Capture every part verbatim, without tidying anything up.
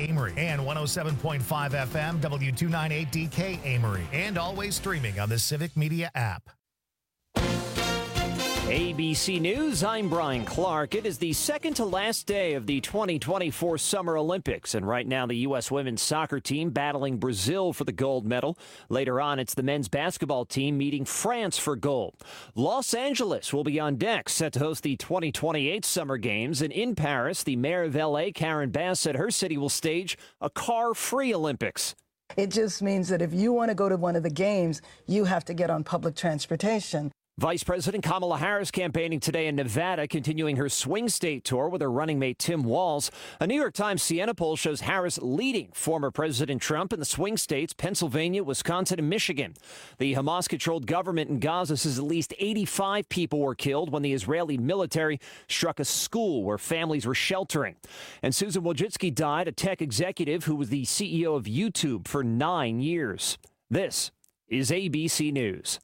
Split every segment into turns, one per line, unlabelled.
Amory, and one oh seven point five F M W two ninety-eight D K Amory, and always streaming on the Civic Media app.
A B C News, I'm Brian Clark. It is the second to last day of the twenty twenty-four Summer Olympics, and right now the U S women's soccer team battling Brazil for the gold medal. Later on, it's the men's basketball team meeting France for gold. Los Angeles will be on deck, set to host the twenty twenty-eight Summer Games, and in Paris, the mayor of L A, Karen Bass, said her city will stage a car-free Olympics.
It just means that if you want to go to one of the games, you have to get on public transportation.
Vice President Kamala Harris campaigning today in Nevada, continuing her swing state tour with her running mate Tim Walz. A New York Times Siena poll shows Harris leading former President Trump in the swing states, Pennsylvania, Wisconsin, and Michigan. The Hamas-controlled government in Gaza says at least eighty-five people were killed when the Israeli military struck a school where families were sheltering. And Susan Wojcicki died, a tech executive who was the C E O of YouTube for nine years. This is A B C News.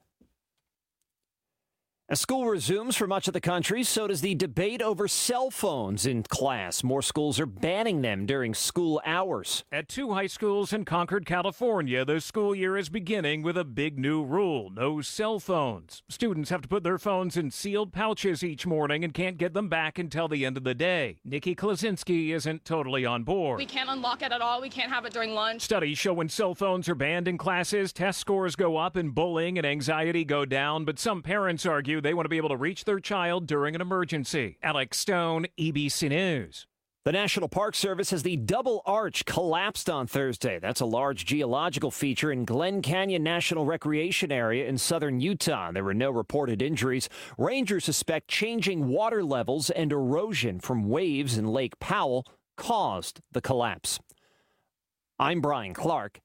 As school resumes for much of the country, so does the debate over cell phones in class. More schools are banning them during school hours.
At two high schools in Concord, California, the school year is beginning with a big new rule: no cell phones. Students have to put their phones in sealed pouches each morning and can't get them back until the end of the day. Nikki Klasinski isn't totally on board.
We can't unlock it at all. We can't have it during lunch.
Studies show when cell phones are banned in classes, test scores go up and bullying and anxiety go down, but some parents argue they want to be able to reach their child during an emergency. Alex Stone, A B C News.
The National Park Service has the Double Arch collapsed on Thursday. That's a large geological feature in Glen Canyon National Recreation Area in southern Utah. There were no reported injuries. Rangers suspect changing water levels and erosion from waves in Lake Powell caused the collapse. I'm Brian Clark,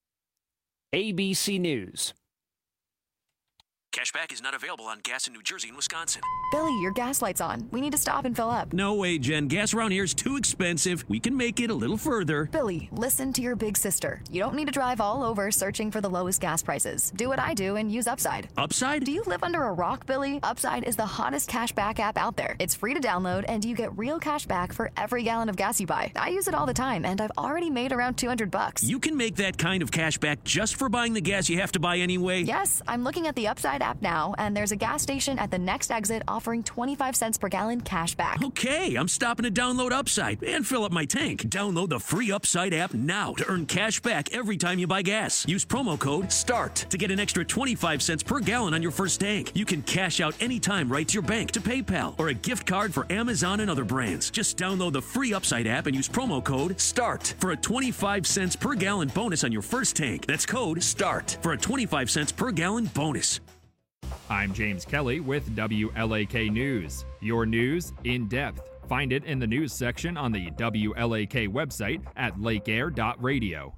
A B C News.
Cashback is not available on gas in New Jersey and Wisconsin.
Billy, your gas light's on. We need to stop and fill up.
No way, Jen. Gas around here is too expensive. We can make it a little further.
Billy, listen to your big sister. You don't need to drive all over searching for the lowest gas prices. Do what I do and use Upside.
Upside?
Do you live under a rock, Billy? Upside is the hottest cashback app out there. It's free to download, and you get real cash back for every gallon of gas you buy. I use it all the time, and I've already made around two hundred bucks.
You can make that kind of cash back just for buying the gas you have to buy anyway?
Yes, I'm looking at the Upside app now, and there's a gas station at the next exit offering twenty-five cents per gallon cash back.
Okay, I'm stopping to download Upside and fill up my tank. Download the free Upside app now to earn cash back every time you buy gas. Use promo code START to get an extra twenty-five cents per gallon on your first tank. You can cash out anytime right to your bank, to PayPal, or a gift card for Amazon and other brands. Just download the free Upside app and use promo code START for a twenty-five cents per gallon bonus on your first tank. That's code START for a twenty-five cents per gallon bonus.
I'm James Kelly with W L A K News. Your news in depth. Find it in the news section on the W L A K website at lake air dot radio.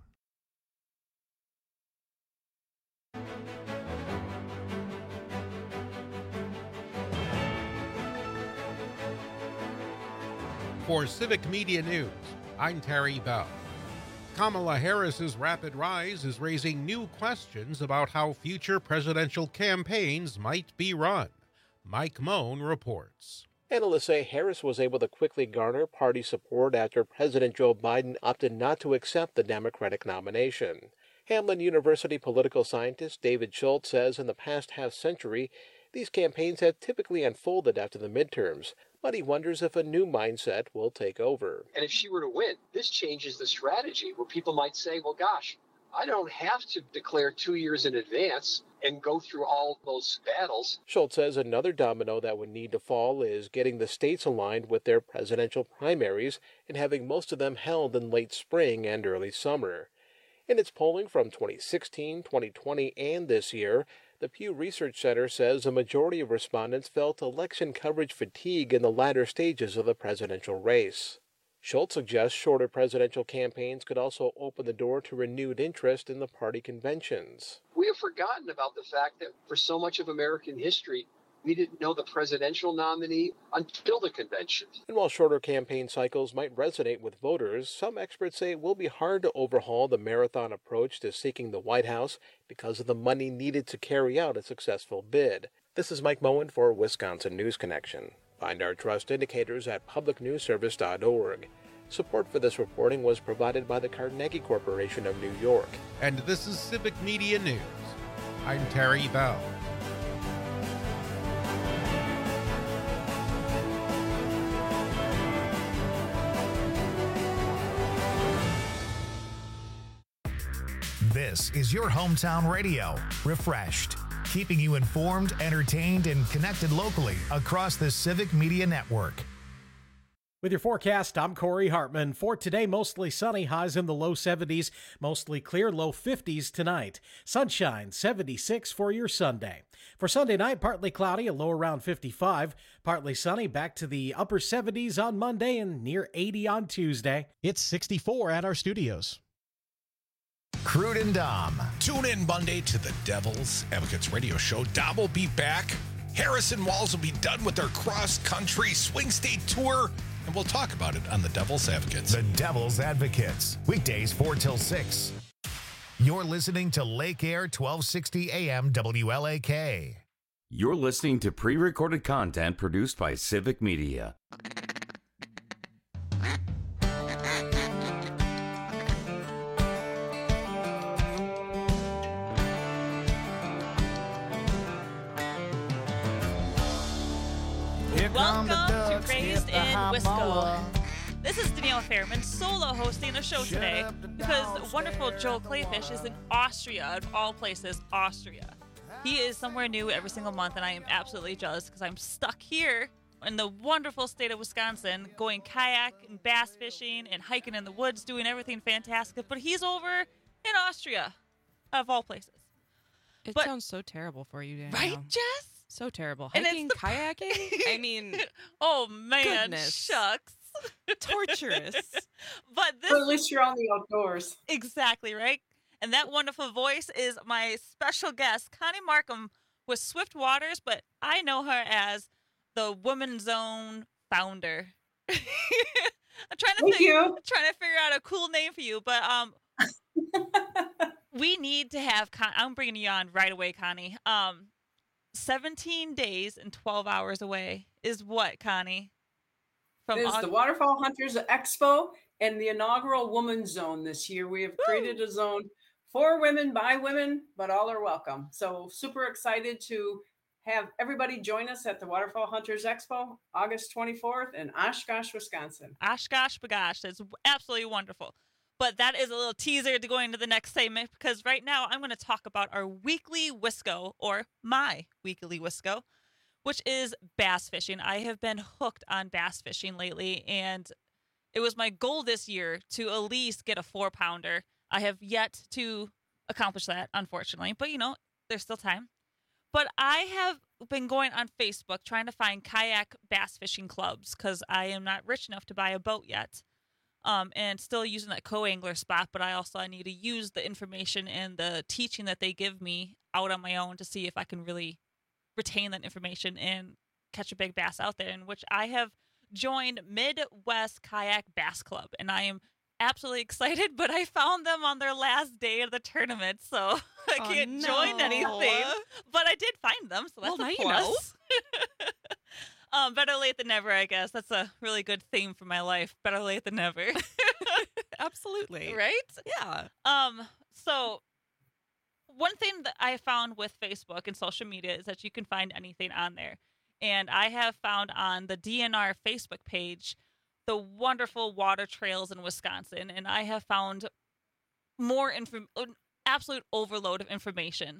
For Civic Media News, I'm Terry Bell. Kamala Harris's rapid rise is raising new questions about how future presidential campaigns might be run. Mike Moan reports.
Analysts say Harris was able to quickly garner party support after President Joe Biden opted not to accept the Democratic nomination. Hamline University political scientist David Schultz says in the past half-century, these campaigns have typically unfolded after the midterms, but he wonders if a new mindset will take over.
And if she were to win, this changes the strategy where people might say, well, gosh, I don't have to declare two years in advance and go through all those battles.
Schultz says another domino that would need to fall is getting the states aligned with their presidential primaries and having most of them held in late spring and early summer. In its polling from twenty sixteen, twenty twenty, and this year, the Pew Research Center says a majority of respondents felt election coverage fatigue in the latter stages of the presidential race. Schultz suggests shorter presidential campaigns could also open the door to renewed interest in the party conventions.
We have forgotten about the fact that for so much of American history, we didn't know the presidential nominee until the convention.
And while shorter campaign cycles might resonate with voters, some experts say it will be hard to overhaul the marathon approach to seeking the White House because of the money needed to carry out a successful bid. This is Mike Moen for Wisconsin News Connection. Find our trust indicators at public news service dot org. Support for this reporting was provided by the Carnegie Corporation of New York.
And this is Civic Media News. I'm Terry Bell.
This is your hometown radio, Refreshed, keeping you informed, entertained, and connected locally across the Civic Media Network.
With your forecast, I'm Corey Hartman. For today, mostly sunny, highs in the low seventies, mostly clear, low fifties tonight. Sunshine, seventy-six for your Sunday. For Sunday night, partly cloudy, a low around fifty-five. Partly sunny, back to the upper seventies on Monday and near eighty on Tuesday.
It's sixty-four at our studios.
Crude and Dom.
Tune in Monday to the Devil's Advocates radio show. Dom will be back. Harrison Walls will be done with their cross-country swing state tour, and we'll talk about it on the Devil's Advocates.
The Devil's Advocates, weekdays four till six. You're listening to Lake Air twelve sixty A M W L A K.
You're listening to pre-recorded content produced by Civic Media.
Welcome to Raised in Wisco. This is Danielle Fairman solo hosting the show today because wonderful Joel Clayfish is in Austria, of all places, Austria. He is somewhere new every single month, and I am absolutely jealous because I'm stuck here in the wonderful state of Wisconsin, going kayak and bass fishing and hiking in the woods, doing everything fantastic. But he's over in Austria, of all places.
It
but,
sounds so terrible for you, Danielle.
Right, Jess?
So terrible.
And
Hiking,
it's the...
kayaking? I mean,
oh man,
goodness.
Shucks.
Torturous.
But this...
But at least you're on the outdoors.
Exactly, right? And that wonderful voice is my special guest, Connie Markham with Swift Waters, but I know her as the Women's Zone founder. I'm trying to
Thank
think,
you.
trying to figure out a cool name for you, but um, we need to have. Con- I'm bringing you on right away, Connie. Um, seventeen days and twelve hours away is what, Connie?
From it is August- the Waterfowl Hunters Expo and the inaugural Women's Zone this year. We have Woo! created a zone for women, by women, but all are welcome. So super excited to have everybody join us at the Waterfowl Hunters Expo, August twenty-fourth in Oshkosh, Wisconsin.
Oshkosh, bagosh. That's absolutely wonderful. But that is a little teaser to go into the next segment because right now I'm going to talk about our weekly Wisco, or my weekly Wisco, which is bass fishing. I have been hooked on bass fishing lately, and it was my goal this year to at least get a four pounder. I have yet to accomplish that, unfortunately, but you know, there's still time. But I have been going on Facebook trying to find kayak bass fishing clubs because I am not rich enough to buy a boat yet. Um, and still using that co-angler spot, but I also I need to use the information and the teaching that they give me out on my own to see if I can really retain that information and catch a big bass out there, in which I have joined Midwest Kayak Bass Club, and I am absolutely excited, but I found them on their last day of the tournament, so I
oh,
can't
no.
join anything, but I did find them, so that's
well,
a
now
plus.
You know.
um, better late than never, I guess. That's a really good theme for my life. Better late than never.
Absolutely.
Right?
Yeah.
Um. So one thing that I found with Facebook and social media is that you can find anything on there. And I have found on the D N R Facebook page the wonderful water trails in Wisconsin. And I have found more info, absolute overload of information.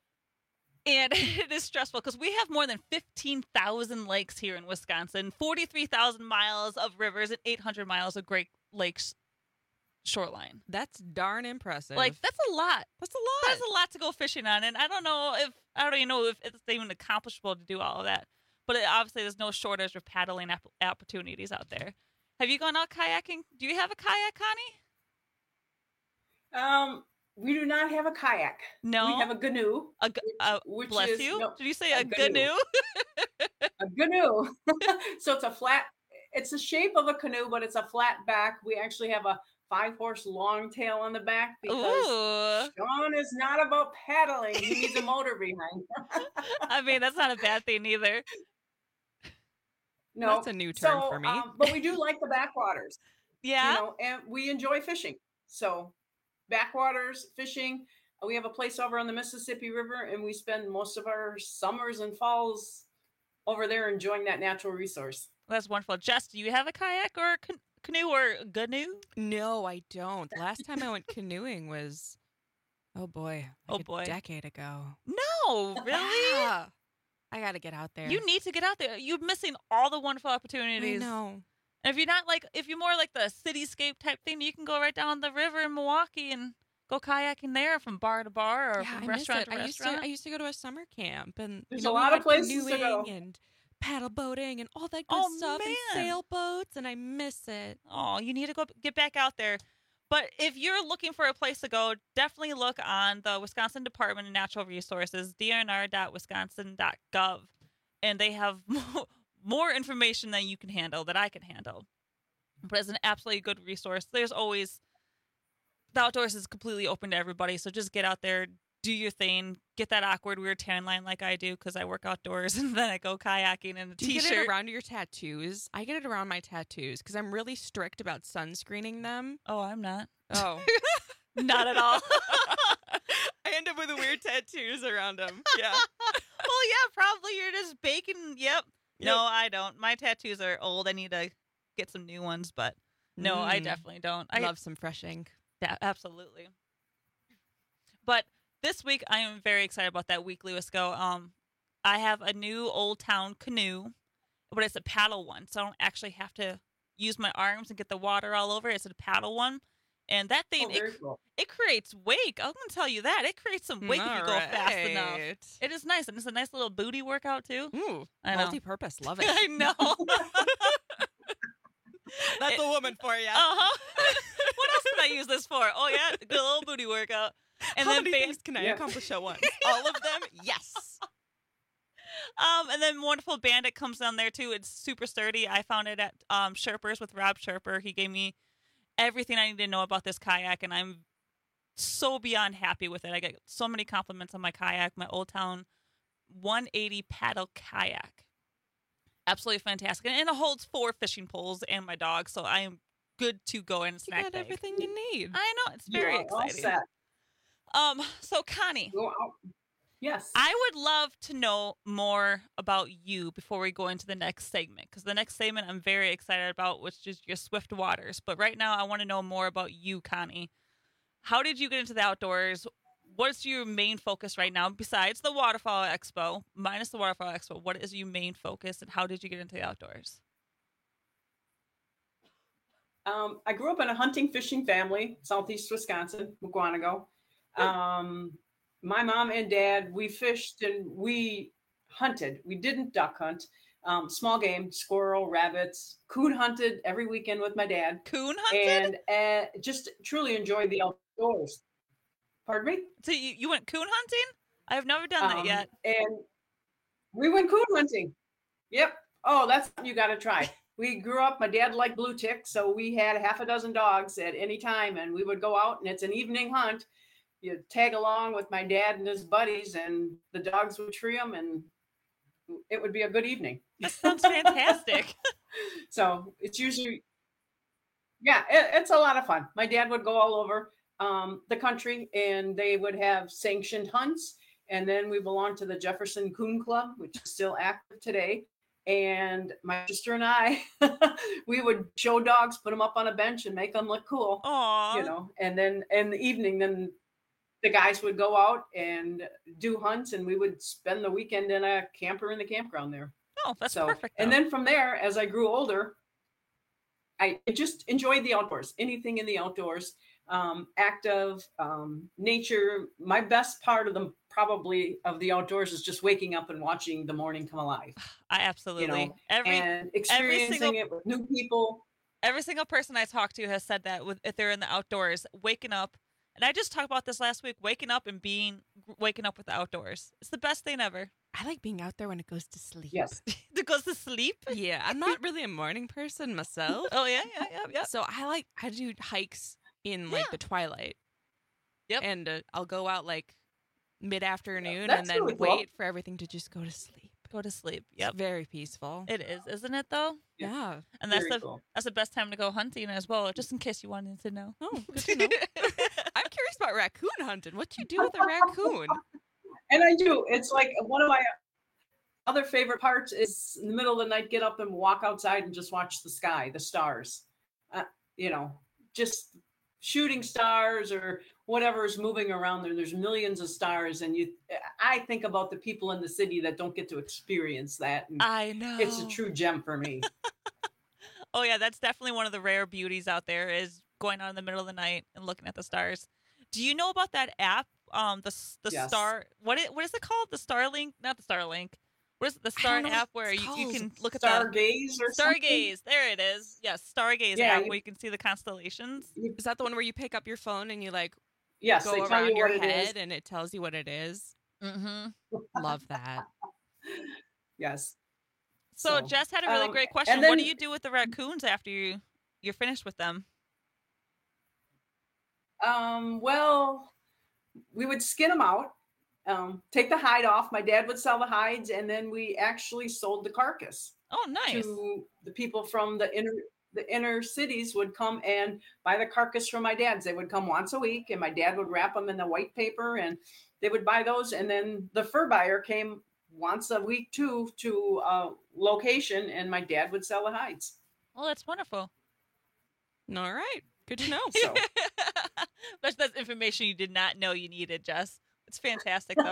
And it is stressful because we have more than fifteen thousand lakes here in Wisconsin, forty-three thousand miles of rivers, and eight hundred miles of Great Lakes shoreline.
That's darn impressive.
Like, that's a lot.
That's a lot.
That's a lot to go fishing on. And I don't know if, I don't even know if it's even accomplishable to do all of that. But it, obviously, there's no shortage of paddling ap- opportunities out there. Have you gone out kayaking? Do you have a kayak, Connie?
Um, we do not have a kayak.
No.
We have a canoe.
A, uh,
which
bless
is,
you.
No,
Did you say a,
a
canoe?
canoe? A canoe. So it's a flat, it's the shape of a canoe, but it's a flat back. We actually have a five horse long tail on the back because
Ooh.
Sean is not about paddling. He needs a motor behind.
I mean, that's not a bad thing either.
No,
that's a new term
so,
for me.
Um, but we do like the backwaters.
Yeah.
You know, and we enjoy fishing. So backwaters, fishing. We have a place over on the Mississippi River, and we spend most of our summers and falls over there enjoying that natural resource.
That's wonderful. Jess, do you have a kayak or a can- canoe or a canoe?
No, I don't. Last time I went canoeing was, oh boy, like
oh boy,
a decade ago.
No, really?
Yeah. I got to get out there.
You need to get out there. You're missing all the wonderful opportunities.
I know.
And if you're not like, if you're more like the cityscape type thing, you can go right down the river in Milwaukee and go kayaking there from bar to bar or
Yeah,
from
I
restaurant
miss it.
to
I used
restaurant.
to, I used to go to a summer camp, and
There's
you know,
a lot
we
of
went
places to
canoeing
go.
and paddle boating and all that good
Oh,
stuff,
man.
and sailboats, and I miss it.
Oh, you need to go get back out there. But if you're looking for a place to go, definitely look on the Wisconsin Department of Natural Resources, d n r dot wisconsin dot gov, and they have more, more information than you can handle, that I can handle. But it's an absolutely good resource. There's always, the outdoors is completely open to everybody, so just get out there, do your thing, get that awkward, weird tan line like I do because I work outdoors, and then I go kayaking in a
Do you
t-shirt.
get it around your tattoos? I get it around my tattoos because I'm really strict about sunscreening them.
Oh, I'm not.
Oh.
Not at all.
I end up with weird tattoos around them. Yeah.
Well, yeah, probably you're just baking. Yep. No,
Yep.
I don't. My tattoos are old. I need to get some new ones, but no, I
Mm.
definitely don't.
I
I
love some fresh ink.
Yeah, absolutely. But this week, I am very excited about that weekly Wisco. Um, I have a new Old Town canoe, but it's a paddle one, so I don't actually have to use my arms and get the water all over. It's a paddle one, and that thing
Oh,
it,
very cool.
it creates wake. I'm gonna tell you that it creates some wake if you go fast enough.
Alright.
It is nice, and it's a nice little booty workout too.
Ooh,
I know.
multi-purpose. Love it.
I know.
That's a woman for you.
Uh huh. What else can I use this for? Oh yeah, good little booty workout. And
How
then
many
ba-
things can I
Yeah.
accomplish at once? All of them? Yes.
Um, and then Wonderful Bandit comes down there too. It's super sturdy. I found it at um Sherpers with Rob Sherper. He gave me everything I need to know about this kayak, and I'm so beyond happy with it. I get so many compliments on my kayak, my Old Town one eighty paddle kayak. Absolutely fantastic, and it holds four fishing poles and my dog, so I am good to go in a
You
snack
got
bag.
everything you need.
I know, it's
You
very
are all
exciting.
set.
Um, so Connie,
Go out. Yes.
I would love to know more about you before we go into the next segment, because the next segment I'm very excited about, which is your Swift Waters. But right now, I want to know more about you, Connie. How did you get into the outdoors? What's your main focus right now, besides the Waterfowl Expo, minus the Waterfowl Expo? What is your main focus, and how did you get into the outdoors?
Um, I grew up in a hunting fishing family, southeast Wisconsin, Mukwonago. Um, my mom and dad, we fished and we hunted. We didn't duck hunt. Um, small game, squirrel, rabbits, coon hunted every weekend with my dad.
Coon hunted?
And uh, just truly enjoyed the outdoors. Pardon me?
So you, you went coon hunting? I have never done that
Um,
yet.
And we went coon hunting. Yep. Oh, that's something you got to try. We grew up, my dad liked blue ticks, so we had a half a dozen dogs at any time, and we would go out, and it's an evening hunt. You tag along with my dad and his buddies, and the dogs would tree them, and it would be a good evening.
That sounds fantastic.
So it's usually, yeah, it, it's a lot of fun. My dad would go all over um, the country, and they would have sanctioned hunts. And then we belonged to the Jefferson Coon Club, which is still active today. And my sister and I, we would show dogs, put them up on a bench, and make them look cool.
Aww.
You know, and then in the evening, then the guys would go out and do hunts, and we would spend the weekend in a camper in the campground there.
Oh, that's
So,
perfect.
and
though.
then from there, as I grew older, I just enjoyed the outdoors, anything in the outdoors, um, active, um, nature. My best part of the probably of the outdoors is just waking up and watching the morning come alive.
I absolutely.
You know,
every
and experiencing
single-
it with new people.
every single person I talk to has said that with if they're in the outdoors, waking up. And I just talked about this last week, waking up and being waking up with the outdoors. It's the best thing ever.
I like being out there when it goes to sleep.
Yes.
It goes to sleep?
Yeah, I'm not really a morning person myself.
Oh yeah, yeah, yeah, yeah.
So I like I do hikes in like
Yeah.
the twilight.
Yep.
And uh, I'll go out like mid afternoon
That's
and then
really cool.
wait for everything to just go to sleep.
Go to sleep. Yep.
It's very peaceful.
It is, isn't it, though?
Yeah.
And that's
Very
the
cool.
that's the best time to go hunting as well, just in case you wanted to know.
Oh, good to know. I'm curious about raccoon hunting. What you do with a raccoon?
And I do. It's like one of my other favorite parts is in the middle of the night, get up and walk outside and just watch the sky, the stars. Uh, you know, just shooting stars or whatever is moving around there. There's millions of stars, and you. I think about the people in the city that don't get to experience that. And
I know.
It's a true gem for me.
Oh yeah, that's definitely one of the rare beauties out there is going out in the middle of the night and looking at the stars. Do you know about that app? Um, the the
Yes.
star. What it what is it called? The Starlink? Not the Starlink. What is it? The Star
know what
app where
it's
you, you
called.
can look at the
Stargaze or something?
Stargaze. There it is. Yes, Stargaze
Yeah,
app
you-
where you can see the constellations.
Is that the one where you pick up your phone and you like
Yes,
go
they tell
around
you
your
what it is.
head and it tells you what it is?
Mm-hmm.
Love that.
Yes.
So,
So,
Jess had a really
um,
great question.
and
What
then-
do you do with the raccoons after you you're finished with them?
Um, well, we would skin them out, um, take the hide off. My dad would sell the hides, and then we actually sold the carcass.
Oh, nice.
To the people from the inner the inner cities would come and buy the carcass from my dad's. They would come once a week, and my dad would wrap them in the white paper, and they would buy those. And then the fur buyer came once a week too to a location, and my dad would sell the hides.
Oh, that's wonderful.
All right. Good to know.
So
That's, that's information you did not know you needed, Jess. It's fantastic, though.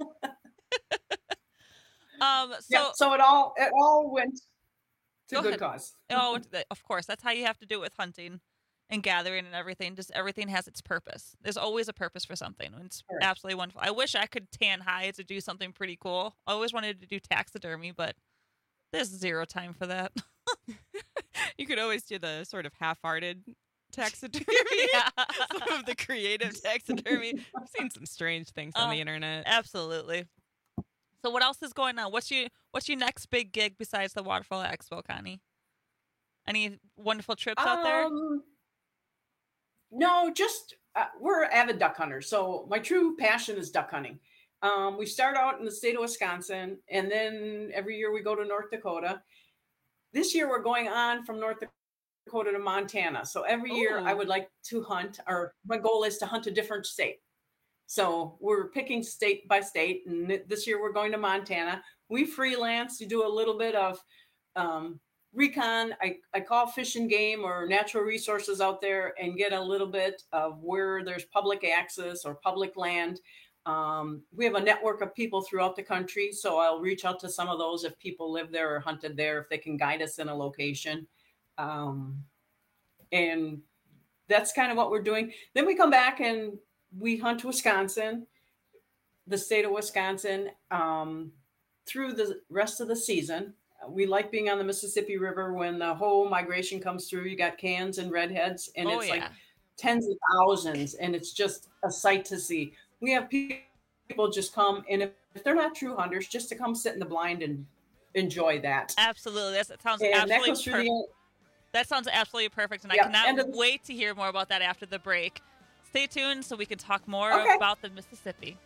um, so,
yeah, so it all it all went to
Go
good
ahead.
cause.
oh, th- of course, that's how you have to do it with hunting and gathering and everything. Just everything has its purpose. There's always a purpose for something. And it's
Sure.
absolutely wonderful. I wish I could tan hides or do something pretty cool. I always wanted to do taxidermy, but there's zero time for that.
You could always do the sort of half-hearted taxidermy.
Yeah.
Some of the creative taxidermy. I've seen some strange things on
Uh,
the internet.
Absolutely. So what else is going on? What's your what's your next big gig besides the Waterfall Expo, Connie? Any wonderful trips out there?
Um, no, just uh, we're avid duck hunters. So my true passion is duck hunting. Um, we start out in the state of Wisconsin, and then every year we go to North Dakota. This year we're going on from North Dakota to Montana. So every year I
Ooh.
would like to hunt, or my goal is to hunt a different state. So we're picking state by state, and th- this year we're going to Montana. We freelance to do a little bit of um, recon. I, I call Fish and Game or natural resources out there and get a little bit of where there's public access or public land. Um, we have a network of people throughout the country, so I'll reach out to some of those if people live there or hunted there, if they can guide us in a location. Um, and that's kind of what we're doing. Then we come back and we hunt Wisconsin, the state of Wisconsin, um, through the rest of the season. We like being on the Mississippi River when the whole migration comes through. You got cans and redheads, and
Oh,
it's
yeah.
like tens of thousands, and it's just a sight to see. We have pe- people just come, and if, if they're not true hunters, just to come sit in the blind and enjoy that.
Absolutely. That's, that sounds
And that
absolutely
goes through
perfect.
the
That sounds absolutely perfect, and
Yeah,
I cannot
end of the-
wait to hear more about that after the break. Stay tuned so we can talk more
Okay.
about the Mississippi.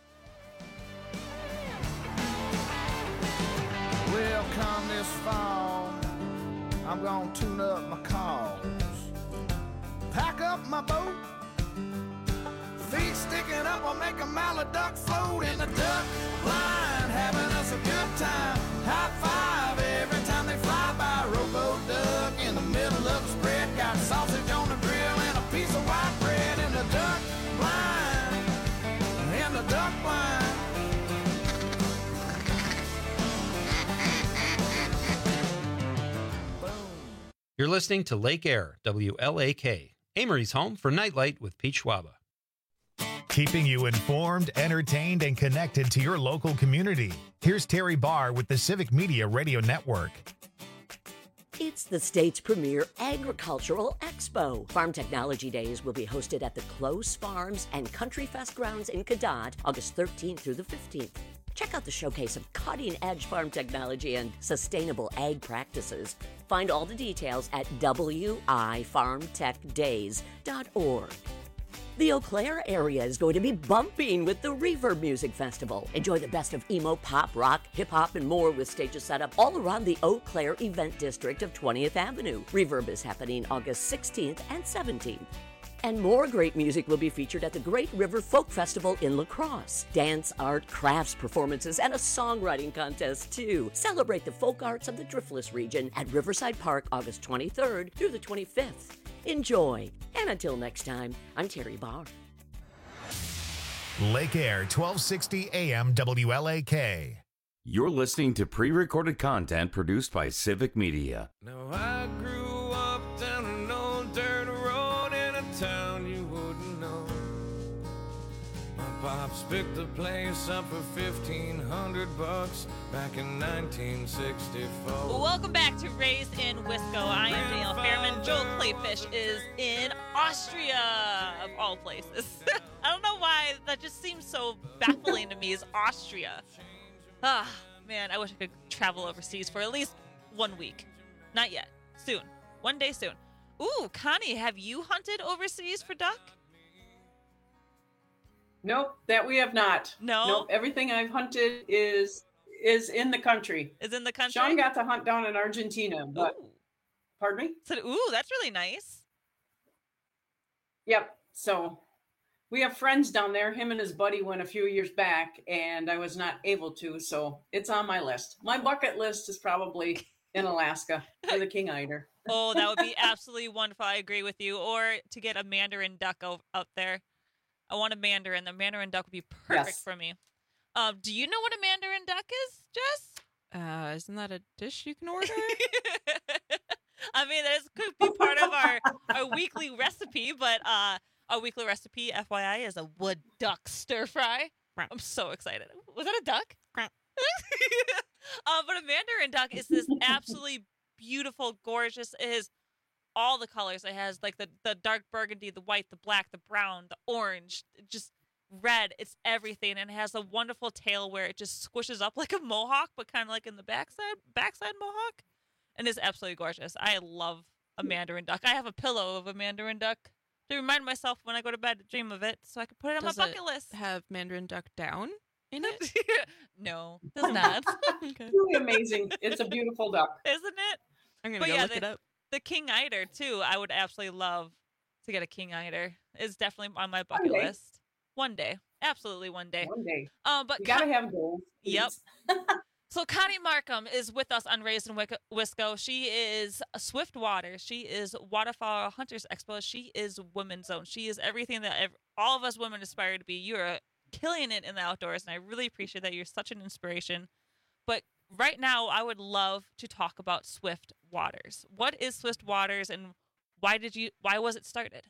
Well, come this fall, I'm gonna tune up my cars, pack up my boat, feet sticking up, I'll make a mallard duck float in the duck line, having us a good time. High five every time they fly by. Rowboat duck in the middle of the spread, got sausage on the grill and a piece of white bread in the duck line, in the duck line.
You're listening to Lake Air, W L A K, Amory's home for Nightlight with Pete Schwaba.
Keeping you informed, entertained, and connected to your local community. Here's Terry Barr with the Civic Media Radio Network.
It's the state's premier agricultural expo. Farm Technology Days will be hosted at the Close Farms and Country Fest grounds in Cadott, August thirteenth through the fifteenth. Check out the showcase of cutting-edge farm technology and sustainable ag practices. Find all the details at w i farm tech days dot org. The Eau Claire area is going to be bumping with the Reverb Music Festival. Enjoy the best of emo, pop, rock, hip-hop, and more with stages set up all around the Eau Claire event district of twentieth Avenue. Reverb is happening August sixteenth and seventeenth. And more great music will be featured at the Great River Folk Festival in La Crosse. Dance, art, crafts, performances, and a songwriting contest, too. Celebrate the folk arts of the Driftless region at Riverside Park August twenty-third through the twenty-fifth. Enjoy. And until next time, I'm Terry Barr.
Lake Air, twelve sixty A M W L A K.
You're listening to pre-recorded content produced by Civic Media.
Now I grew up down an old dirt road in a town you wouldn't know. My pops picked the place up for fifteen hundred bucks back in nineteen sixty-four.
Welcome back to Raised in Wisco. I am Danielle Fairman. Joel Clayfish is in Austria, of all places. I don't know why that just seems so baffling to me, is Austria. Ah, man, I wish I could travel overseas for at least one week. Not yet. Soon. One day soon. Ooh, Connie, have you hunted overseas for duck?
Nope, that we have not.
No?
Nope, everything I've hunted is is in the country.
Is in the country?
Sean got to hunt down in Argentina, but
Ooh.
Pardon me?
So, ooh, that's really nice.
Yep. So we have friends down there. Him and his buddy went a few years back, and I was not able to, so it's on my list. My bucket list is probably in Alaska for the king eider.
Oh, that would be absolutely wonderful. I agree with you. Or to get a mandarin duck out, out there. I want a mandarin. The mandarin duck would be perfect
Yes.
for me. Um, do you know what a mandarin duck is, Jess?
Uh, isn't that a dish you can order?
I mean, this could be part of our, our weekly recipe, but uh, our weekly recipe, F Y I, is a wood duck stir fry. I'm so excited. Was that a duck? uh, but a mandarin duck is this absolutely beautiful, gorgeous. It has all the colors. It has like the, the dark burgundy, the white, the black, the brown, the orange, just red. It's everything. And it has a wonderful tail where it just squishes up like a mohawk, but kind of like in the backside, backside mohawk. And it's absolutely gorgeous. I love a mandarin duck. I have a pillow of a mandarin duck to remind myself when I go to bed to dream of it, so I can put it on
Does
my
it
bucket list.
Have mandarin duck down in it?
No, does not.
Okay.
Really amazing. It's a beautiful duck.
Isn't it?
I'm gonna
But
go
yeah,
look
the,
it up.
The king eider too. I would absolutely love to get a king eider. It's definitely on my bucket
One day.
list. One day, absolutely one day.
One day.
Um, but
You gotta
Con-
have goals.
Yep. So Connie Markham is with us on Raised in Wic- Wisco. She is a Swift Water. She is Waterfowl Hunters Expo. She is Women's Zone. She is everything that ev- all of us women aspire to be. You are killing it in the outdoors, and I really appreciate that. You're such an inspiration. But right now, I would love to talk about Swift Waters. What is Swift Waters, and why did you? Why was it started?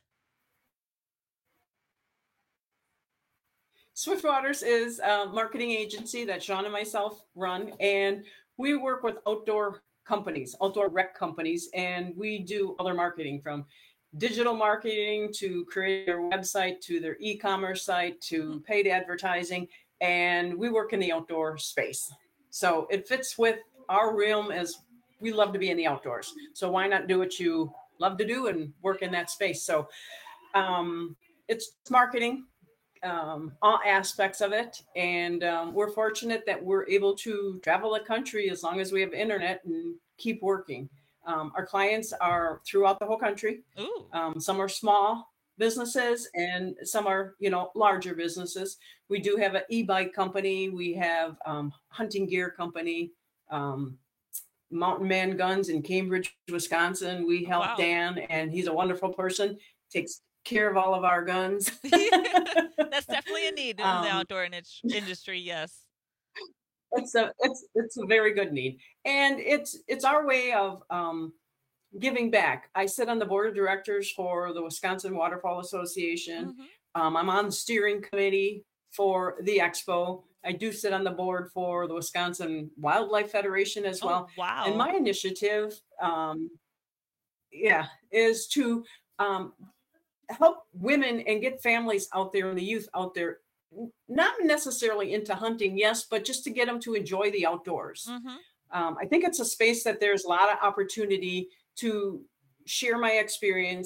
Swift Waters is a marketing agency that Sean and myself run, and we work with outdoor companies, outdoor rec companies, and we do other marketing from digital marketing to create their website to their e-commerce site to paid advertising, and we work in the outdoor space. So it fits with our realm as we love to be in the outdoors. So why not do what you love to do and work in that space? So um, it's marketing. Um, all aspects of it. And um, we're fortunate that we're able to travel the country as long as we have internet and keep working. Um, our clients are throughout the whole country.
Ooh.
Um, some are small businesses and some are, you know, larger businesses. We do have an e-bike company. We have um, hunting gear company, um, Mountain Man Guns in Cambridge, Wisconsin. We help
Wow.
Dan, and he's a wonderful person. Takes care of all of our guns.
That's definitely a need in
Um,
the outdoor in- industry. Yes.
It's a it's it's a very good need, and it's it's our way of um, giving back. I sit on the board of directors for the Wisconsin Waterfowl Association. Um, I'm on the steering committee for the expo. I do sit on the board for the Wisconsin Wildlife Federation as well.
Oh, wow.
And my initiative, um, yeah, is to um, help women and get families out there and the youth out there, n- not necessarily into hunting, yes, but just to get them to enjoy the outdoors.
Mm-hmm.
Um, I think it's a space that there's a lot of opportunity to share my experiences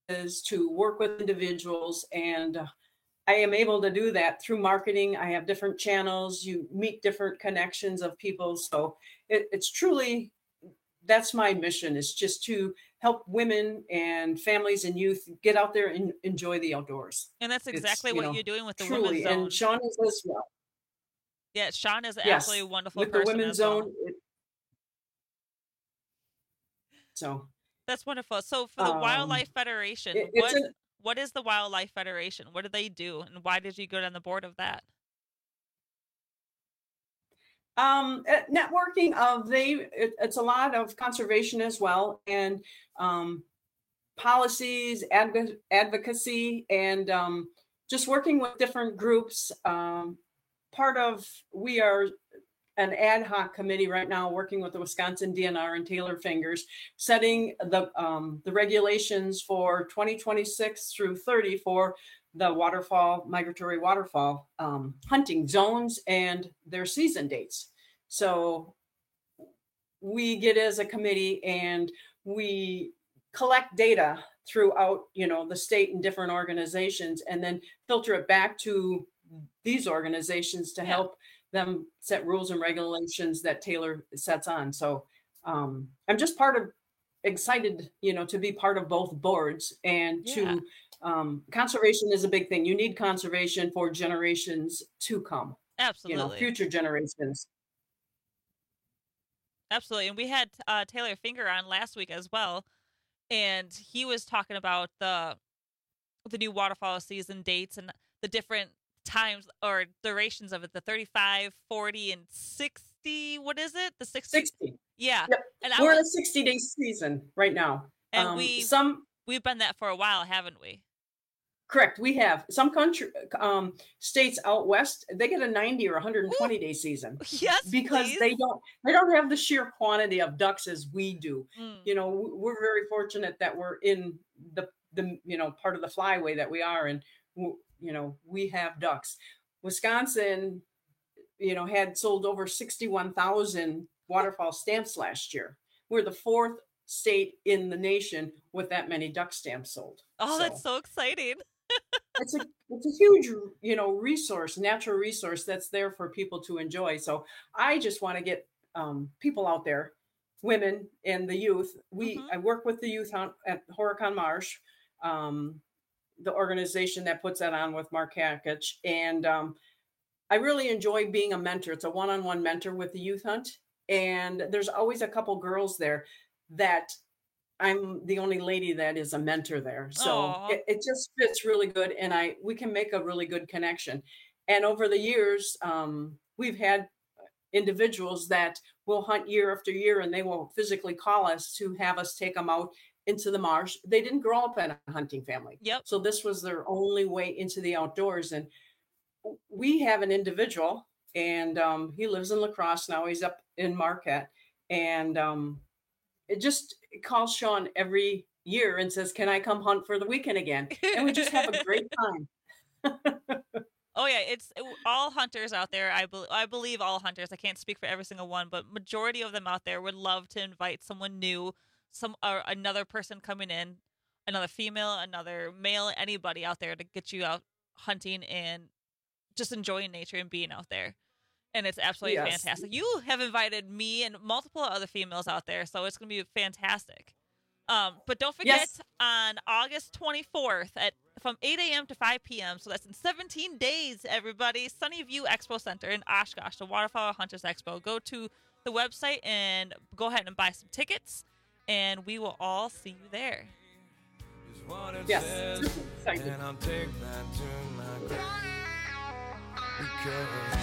is to work with individuals, and uh, I am able to do that through marketing. I have different channels. You meet different connections of people. So it, it's truly, that's my mission, is just to help women and families and youth get out there and enjoy the outdoors.
And that's exactly
It's,
what
you know,
you're doing with the
truly,
Women's Zone.
and Sean is as well.
Yeah, Sean is
Yes,
absolutely a wonderful
with the
person
Women's
as well.
Zone. It, so
That's wonderful. So for the
um,
Wildlife Federation,
it-
what
it's a,
what is the Wildlife Federation? What do they do, and why did you go on the board of that?
Um, uh, networking of they, it, it's a lot of conservation as well, and um, policies, adv- advocacy, and um, just working with different groups. Um, part of, we are an ad hoc committee right now working with the Wisconsin D N R and Taylor Fingers, setting the um, the regulations for twenty twenty-six through thirty for the waterfall, migratory waterfall um, hunting zones and their season dates. So we get as a committee and we collect data throughout, you know, the state and different organizations, and then filter it back to these organizations to help them set rules and regulations that Taylor sets on. So um, I'm just part of, excited, you know, to be part of both boards, and
Yeah.
to um, conservation is a big thing. You need conservation for generations to come, you know,
Absolutely.
future generations.
Absolutely. And we had uh, Taylor Finger on last week as well, and he was talking about the the new waterfall season dates and the different times or durations of it, the thirty-five, forty, and sixty. What is it? The sixty?
sixty.
Yeah.
Yep.
And I
We're in a
was,
sixty day season right now.
and
Um,
we
some
we've been that for a while, haven't we?
Correct. We have some country um, states out west. They get a ninety or one hundred twenty day season.
Yes,
because
please.
they don't they don't have the sheer quantity of ducks as we do.
Mm.
You know, w- we're very fortunate that we're in the the you know part of the flyway that we are, and w- you know we have ducks. Wisconsin, you know, had sold over sixty-one thousand waterfall stamps last year. We're the fourth state in the nation with that many duck stamps sold.
Oh,
So-
that's so exciting.
it's a it's a huge you know resource, natural resource that's there for people to enjoy. So I just want to get um, people out there, women and the youth. We I work with the youth on, at Horicon Marsh, um, the organization that puts that on with Mark Hakich, and um, I really enjoy being a mentor. It's a one-on-one mentor with the youth hunt, and there's always a couple girls there that I'm the only lady that is a mentor there. So
Aw.
it, it just fits really good. And I, we can make a really good connection. And over the years, um, we've had individuals that will hunt year after year, and they will physically call us to have us take them out into the marsh. They didn't grow up in a hunting family.
Yep.
So this was their only way into the outdoors. And we have an individual, and um, he lives in La Crosse now. He's up in Marquette. And um, it just it calls Sean every year and says, "Can I come hunt for the weekend again?" And we just have a great time.
Oh yeah, it's it- all hunters out there. I bel I believe all hunters. I can't speak for every single one, but majority of them out there would love to invite someone new, some or another person coming in, another female, another male, anybody out there to get you out hunting and just enjoying nature and being out there. And it's absolutely
Yes.
fantastic. You have invited me and multiple other females out there, so it's going to be fantastic. Um, but don't forget,
Yes.
on August twenty-fourth at from eight a.m. to five p.m., so that's in seventeen days, everybody, Sunny View Expo Center in Oshkosh, the Waterfowl Hunters Expo. Go to the website and go ahead and buy some tickets, and we will all see you there.
Yes.
And I'll take that to my grave. Because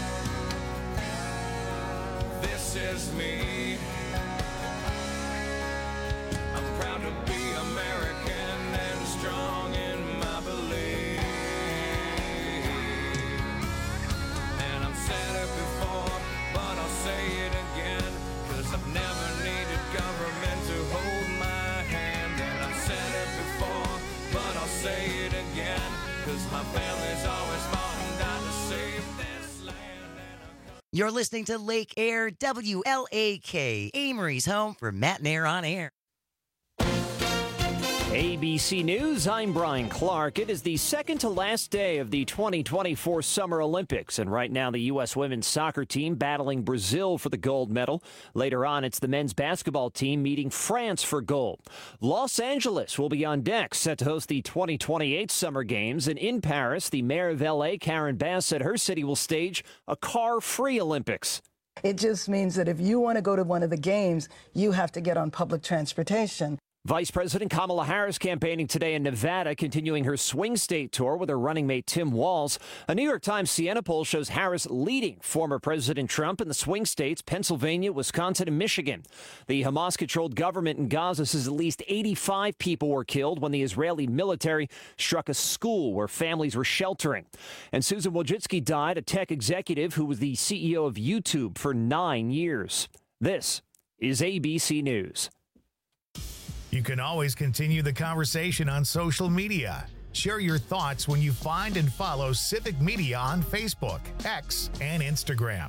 this is me. I'm proud to be American and strong in my belief. And I've said it before, but I'll say it again, 'cause I've never needed government to hold my hand. And I've said it before, but I'll say it again, 'cause my family's always fought and died to save this land.
You're listening to Lake Air W L A K, Amory's home for Matt and Air on Air.
A B C News, I'm Brian Clark. It is the second to last day of the twenty twenty-four Summer Olympics, and right now the U S women's soccer team battling Brazil for the gold medal. Later on, it's the men's basketball team meeting France for gold. Los Angeles will be on deck, set to host the twenty twenty-eight Summer Games, and in Paris, the mayor of L A, Karen Bass, said her city will stage a car-free Olympics.
It just means that if you want to go to one of the games, you have to get on public transportation.
Vice President Kamala Harris campaigning today in Nevada, continuing her swing state tour with her running mate Tim Walz. A New York Times Siena poll shows Harris leading former President Trump in the swing states, Pennsylvania, Wisconsin, and Michigan. The Hamas-controlled government in Gaza says at least eighty-five people were killed when the Israeli military struck a school where families were sheltering. And Susan Wojcicki died, a tech executive who was the C E O of YouTube for nine years. This is A B C News.
You can always continue the conversation on social media. Share your thoughts when you find and follow Civic Media on Facebook, X, and Instagram.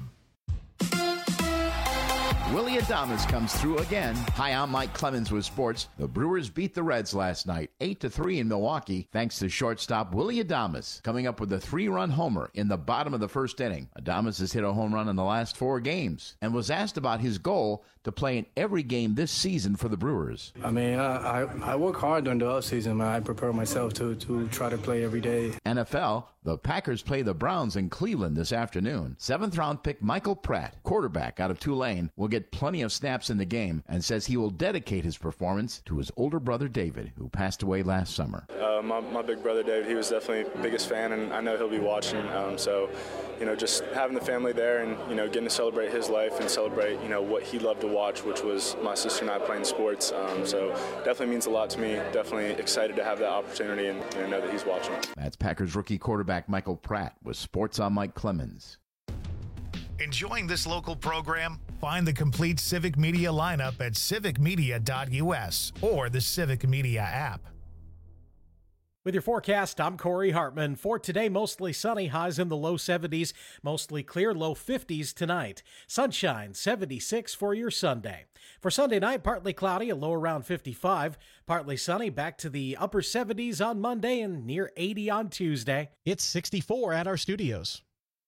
Willie Adames comes through again. Hi, I'm Mike Clemens with sports. The Brewers beat the Reds last night, eight to three in Milwaukee, thanks to shortstop Willie Adames coming up with a three-run homer in the bottom of the first inning. Adames has hit a home run in the last four games and was asked about his goal to play in every game this season for the Brewers.
I mean, I, I, I work hard during the offseason, man. I prepare myself to, to try to play every day.
N F L, the Packers play the Browns in Cleveland this afternoon. Seventh-round pick Michael Pratt, quarterback out of Tulane, will get plenty of snaps in the game and says he will dedicate his performance to his older brother David, who passed away last summer.
Uh, my, my big brother David, he was definitely the biggest fan, and I know he'll be watching. Um, so, you know, just having the family there and, you know, getting to celebrate his life and celebrate, you know, what he loved to watch, which was my sister and I playing sports. Um, so definitely means a lot to me. Definitely excited to have that opportunity and, you know, know that he's watching.
That's Packers rookie quarterback Michael Pratt with Sports on Mike Clemens.
Enjoying this local program? Find the complete Civic Media lineup at civic media dot U S or the Civic Media app.
With your forecast, I'm Corey Hartman. For today, mostly sunny, highs in the low seventies, mostly clear, low fifties tonight. Sunshine, seventy-six for your Sunday. For Sunday night, partly cloudy, a low around fifty-five. Partly sunny, back to the upper seventies on Monday and near eighty on Tuesday.
It's sixty-four at our studios.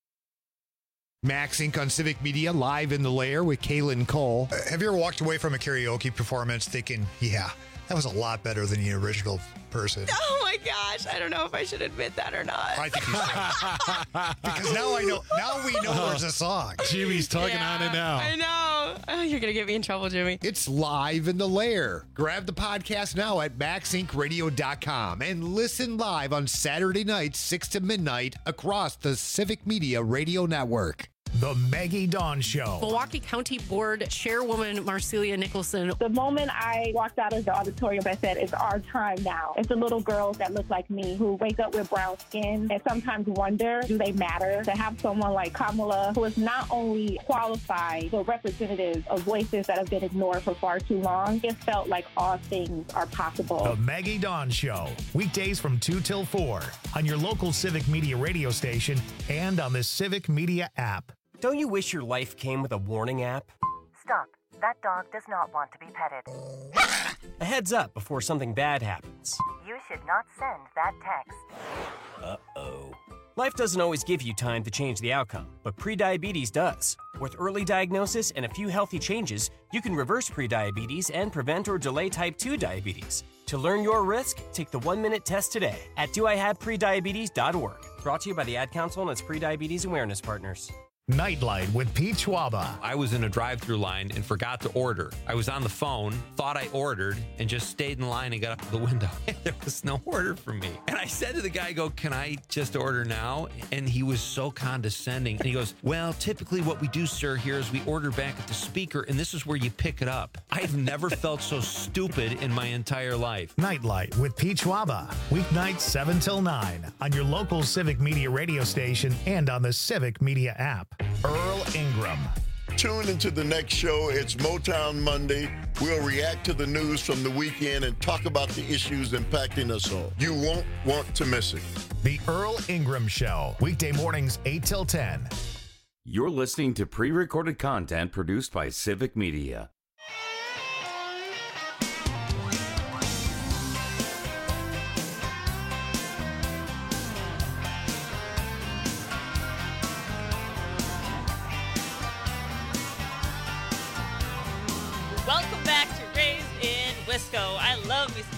Max Incorporated on Civic Media, live in the lair with Kaylin Cole.
Uh, have you ever walked away from a karaoke performance thinking, yeah, that was a lot better than the original person?
Oh my gosh, I don't know if I should admit that or not.
I think you should. Because now I know, now we know there's a song.
Jimmy's talking
Yeah,
on it now.
I know. Oh, you're going to get me in trouble, Jimmy.
It's live in the lair. Grab the podcast now at max inc radio dot com and listen live on Saturday nights, six to midnight, across the Civic Media Radio Network.
The Maggie Dawn Show.
Milwaukee County Board Chairwoman Marcelia Nicholson.
The moment I walked out of the auditorium, I said, it's our time now. It's the little girls that look like me who wake up with brown skin and sometimes wonder, do they matter? To have someone like Kamala, who is not only qualified, but representative of voices that have been ignored for far too long, it felt like all things are possible.
The Maggie Dawn Show. Weekdays from two till four on your local Civic Media radio station and on the Civic Media app.
Don't you wish your life came with a warning app?
Stop. That dog does not want to be petted.
A heads up before something bad happens.
You should not send that text.
Uh-oh. Life doesn't always give you time to change the outcome, but prediabetes does. With early diagnosis and a few healthy changes, you can reverse prediabetes and prevent or delay type two diabetes. To learn your risk, take the one-minute test today at do I have prediabetes dot org. Brought to you by the Ad Council and its Prediabetes Awareness Partners.
Nightlight with Pete Schwaba.
I was in a drive-through line and forgot to order. I was on the phone, thought I ordered, and just stayed in line and got up to the window. There was no order for me. And I said to the guy, I go, can I just order now? And he was so condescending. And he goes, well, typically what we do, sir, here is we order back at the speaker, and this is where you pick it up. I've never felt so stupid in my entire life.
Nightlight with Pete Schwaba. Weeknights seven till nine on your local Civic Media radio station and on the Civic Media app. Earl Ingram.
Tune into the next show. It's Motown Monday. We'll react to the news from the weekend and talk about the issues impacting us all. You won't want to miss it.
The Earl Ingram Show. Weekday mornings eight till ten.
You're listening to pre-recorded content produced by Civic Media.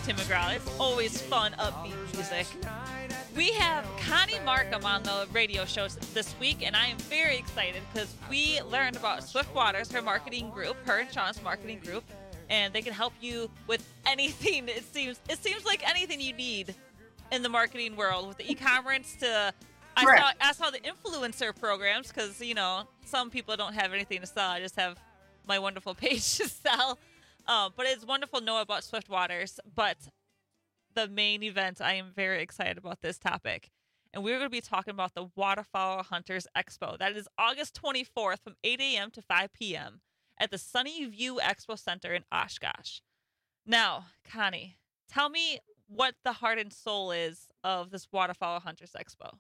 Tim McGraw. It's always fun, upbeat music. We have Connie Markham on the radio show this week, and I am very excited because we learned about Swift Waters, her marketing group, her and Sean's marketing group, and they can help you with anything. It seems it seems like anything you need in the marketing world, with the e-commerce to I
Correct.
saw I saw the influencer programs because you know some people don't have anything to sell. I just have my wonderful page to sell. Um, but it's wonderful to know about Swift Waters. But the main event, I am very excited about this topic. And we're going to be talking about the Waterfowl Hunters Expo. That is August twenty-fourth from eight a.m. to five p.m. at the Sunny View Expo Center in Oshkosh. Now, Connie, tell me what the heart and soul is of this Waterfowl Hunters Expo.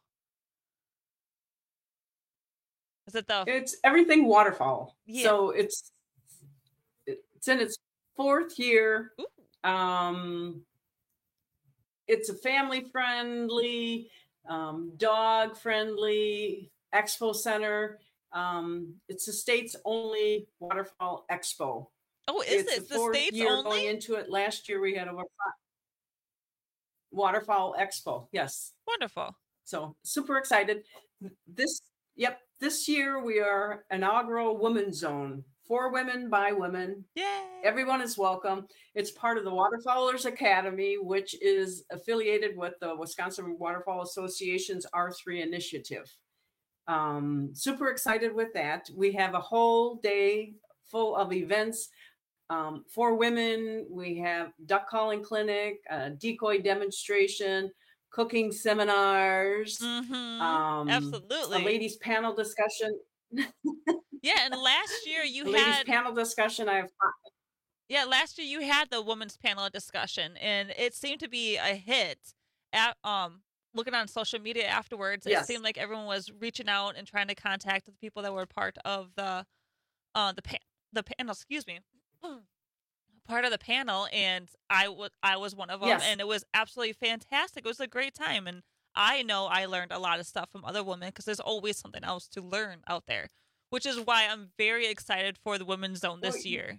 Is it the...
It's everything waterfowl.
Yeah.
So it's it's in its fourth year. Um, it's a family-friendly, um, dog-friendly expo center. Um, it's the state's only waterfowl expo.
Oh, is
it's
it the
fourth
state's
year
only?
going into it. Last year we had over five. Waterfowl Expo. Yes.
Wonderful.
So super excited. This, yep. This year we are inaugural Women's Zone. For women, by women.
Yay.
Everyone is welcome. It's part of the Waterfowlers Academy, which is affiliated with the Wisconsin Waterfowl Association's R three initiative. Um, super excited with that. We have a whole day full of events. Um, for women, we have duck calling clinic, a decoy demonstration, cooking seminars,
Mm-hmm.
um,
Absolutely.
a ladies panel discussion.
Yeah, and last year you
ladies
had
panel discussion. I have
yeah, last year you had the women's panel discussion, and it seemed to be a hit. At um, looking on social media afterwards,
Yes.
it seemed like everyone was reaching out and trying to contact the people that were part of the uh the pan the panel. Excuse me. Part of the panel, and I was I was one of them,
Yes.
and it was absolutely fantastic. It was a great time, and I know I learned a lot of stuff from other women because there's always something else to learn out there, which is why I'm very excited for the Women's Zone this
Well,
year.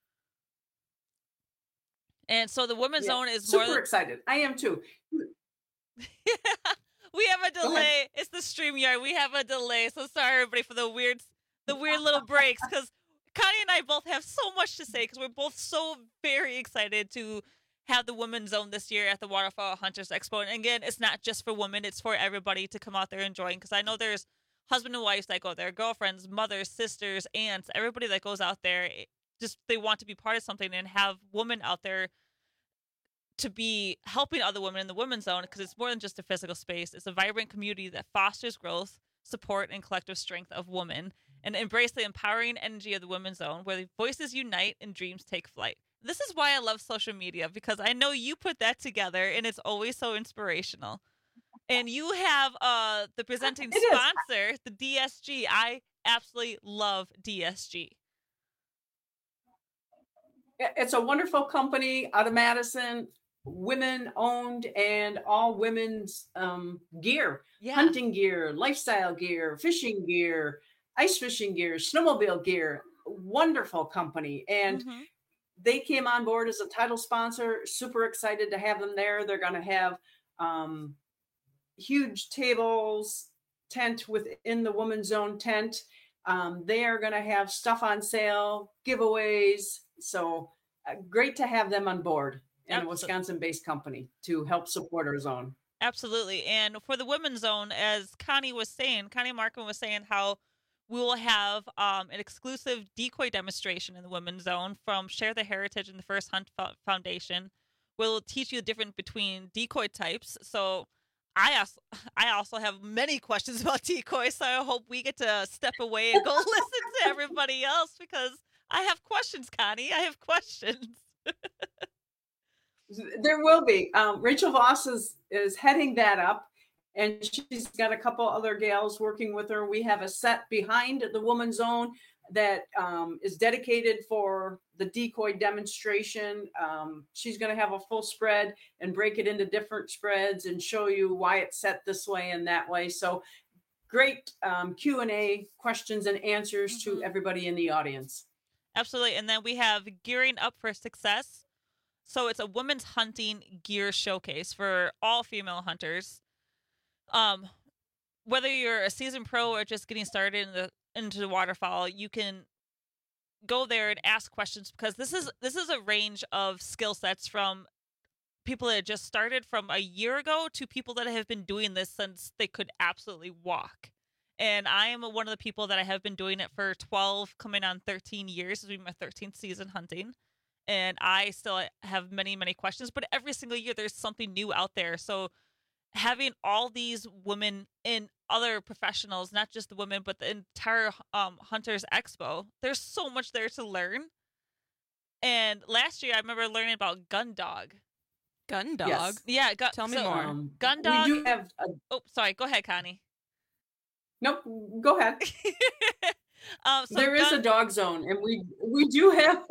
And so the Women's
Yeah,
Zone is
super
more than,
excited. I am too.
we have a
Go ahead.
delay. It's the StreamYard. We have a delay. So sorry everybody for the weird the weird little breaks because Connie and I both have so much to say because we're both so very excited to have the Women's Zone this year at the Waterfowl Hunters Expo. And again, it's not just for women, it's for everybody to come out there enjoying because I know there's husband and wives that go there, girlfriends, mothers, sisters, aunts, everybody that goes out there, it- just they want to be part of something and have women out there to be helping other women in the Women's Zone because it's more than just a physical space. It's a vibrant community that fosters growth, support, and collective strength of women and embrace the empowering energy of the Women's Zone where the voices unite and dreams take flight. This is why I love social media because I know you put that together and it's always so inspirational. And you have uh, the presenting
It is.
sponsor, the D S G. I absolutely love D S G.
It's a wonderful company out of Madison, women owned and all women's um, gear,
Yeah.
hunting gear, lifestyle gear, fishing gear, ice fishing gear, snowmobile gear. Wonderful company. And
Mhm.
they came on board as a title sponsor. Super excited to have them there. They're going to have um, huge tables, tent within the Women's Zone tent. Um, they are going to have stuff on sale, giveaways. So uh, great to have them on board and a
Absolutely.
Wisconsin-based company to help support our zone.
Absolutely. And for the Women's Zone, as Connie was saying, Connie Markham was saying how we will have um, an exclusive decoy demonstration in the Women's Zone from Share the Heritage and the First Hunt Fo- Foundation. We'll teach you the difference between decoy types. So I also, I also have many questions about decoys, so I hope we get to step away and go listen to everybody else because I have questions, Connie. I have questions.
There will be. Um, Rachel Voss is, is heading that up, and she's got a couple other gals working with her. We have a set behind the Woman's Zone that um, is dedicated for the decoy demonstration. Um, she's going to have a full spread and break it into different spreads and show you why it's set this way and that way. So great um, Q and A questions and answers to everybody in the audience.
Absolutely. And then we have Gearing Up for Success. So it's a women's hunting gear showcase for all female hunters. Um, whether you're a seasoned pro or just getting started in the into the waterfowl, you can go there and ask questions, because this is this is a range of skill sets from people that just started from a year ago to people that have been doing this since they could absolutely walk. And I am one of the people that I have been doing it for twelve, coming on thirteen years. This will be my thirteenth season hunting. And I still have many, many questions, but every single year there's something new out there. So having all these women and other professionals, not just the women, but the entire um, Hunters Expo, there's so much there to learn. And last year I remember learning about gun dog.
Gun dog?
Yes.
Yeah. Gu-
Tell me
so,
more.
Um,
gun dog.
We do have. A,
oh, sorry. Go ahead, Connie.
nope. Go ahead.
um, so
there is
gun-
a dog zone, and we we do have.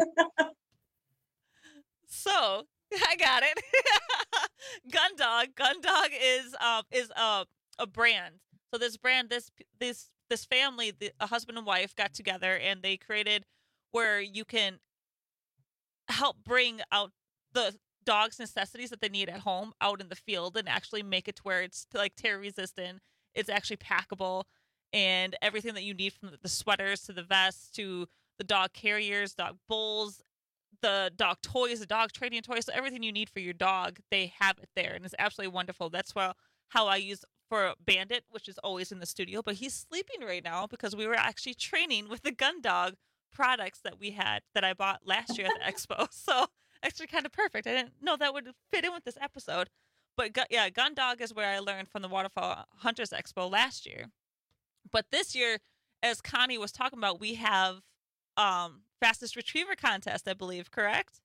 So I got it. Gun Dog. Gun Dog is um is a a brand. So this brand, this this this family, the, a husband and wife got together and they created where you can help bring out the dog's necessities that they need at home out in the field and actually make it to where it's like tear resistant. It's actually packable, and everything that you need, from the sweaters to the vests to the dog carriers, dog bowls, the dog toys, the dog training toys, so everything you need for your dog, they have it there, and it's absolutely wonderful. That's why, how I use for Bandit, which is always in the studio, but he's sleeping right now because we were actually training with the Gun Dog products that we had that I bought last year at the expo. So actually kind of perfect. I didn't know that would fit in with this episode, but gu- yeah, Gun Dog is where I learned from the Waterfowl Hunters Expo last year. But this year, as Connie was talking about, we have um fastest retriever contest, I believe, correct?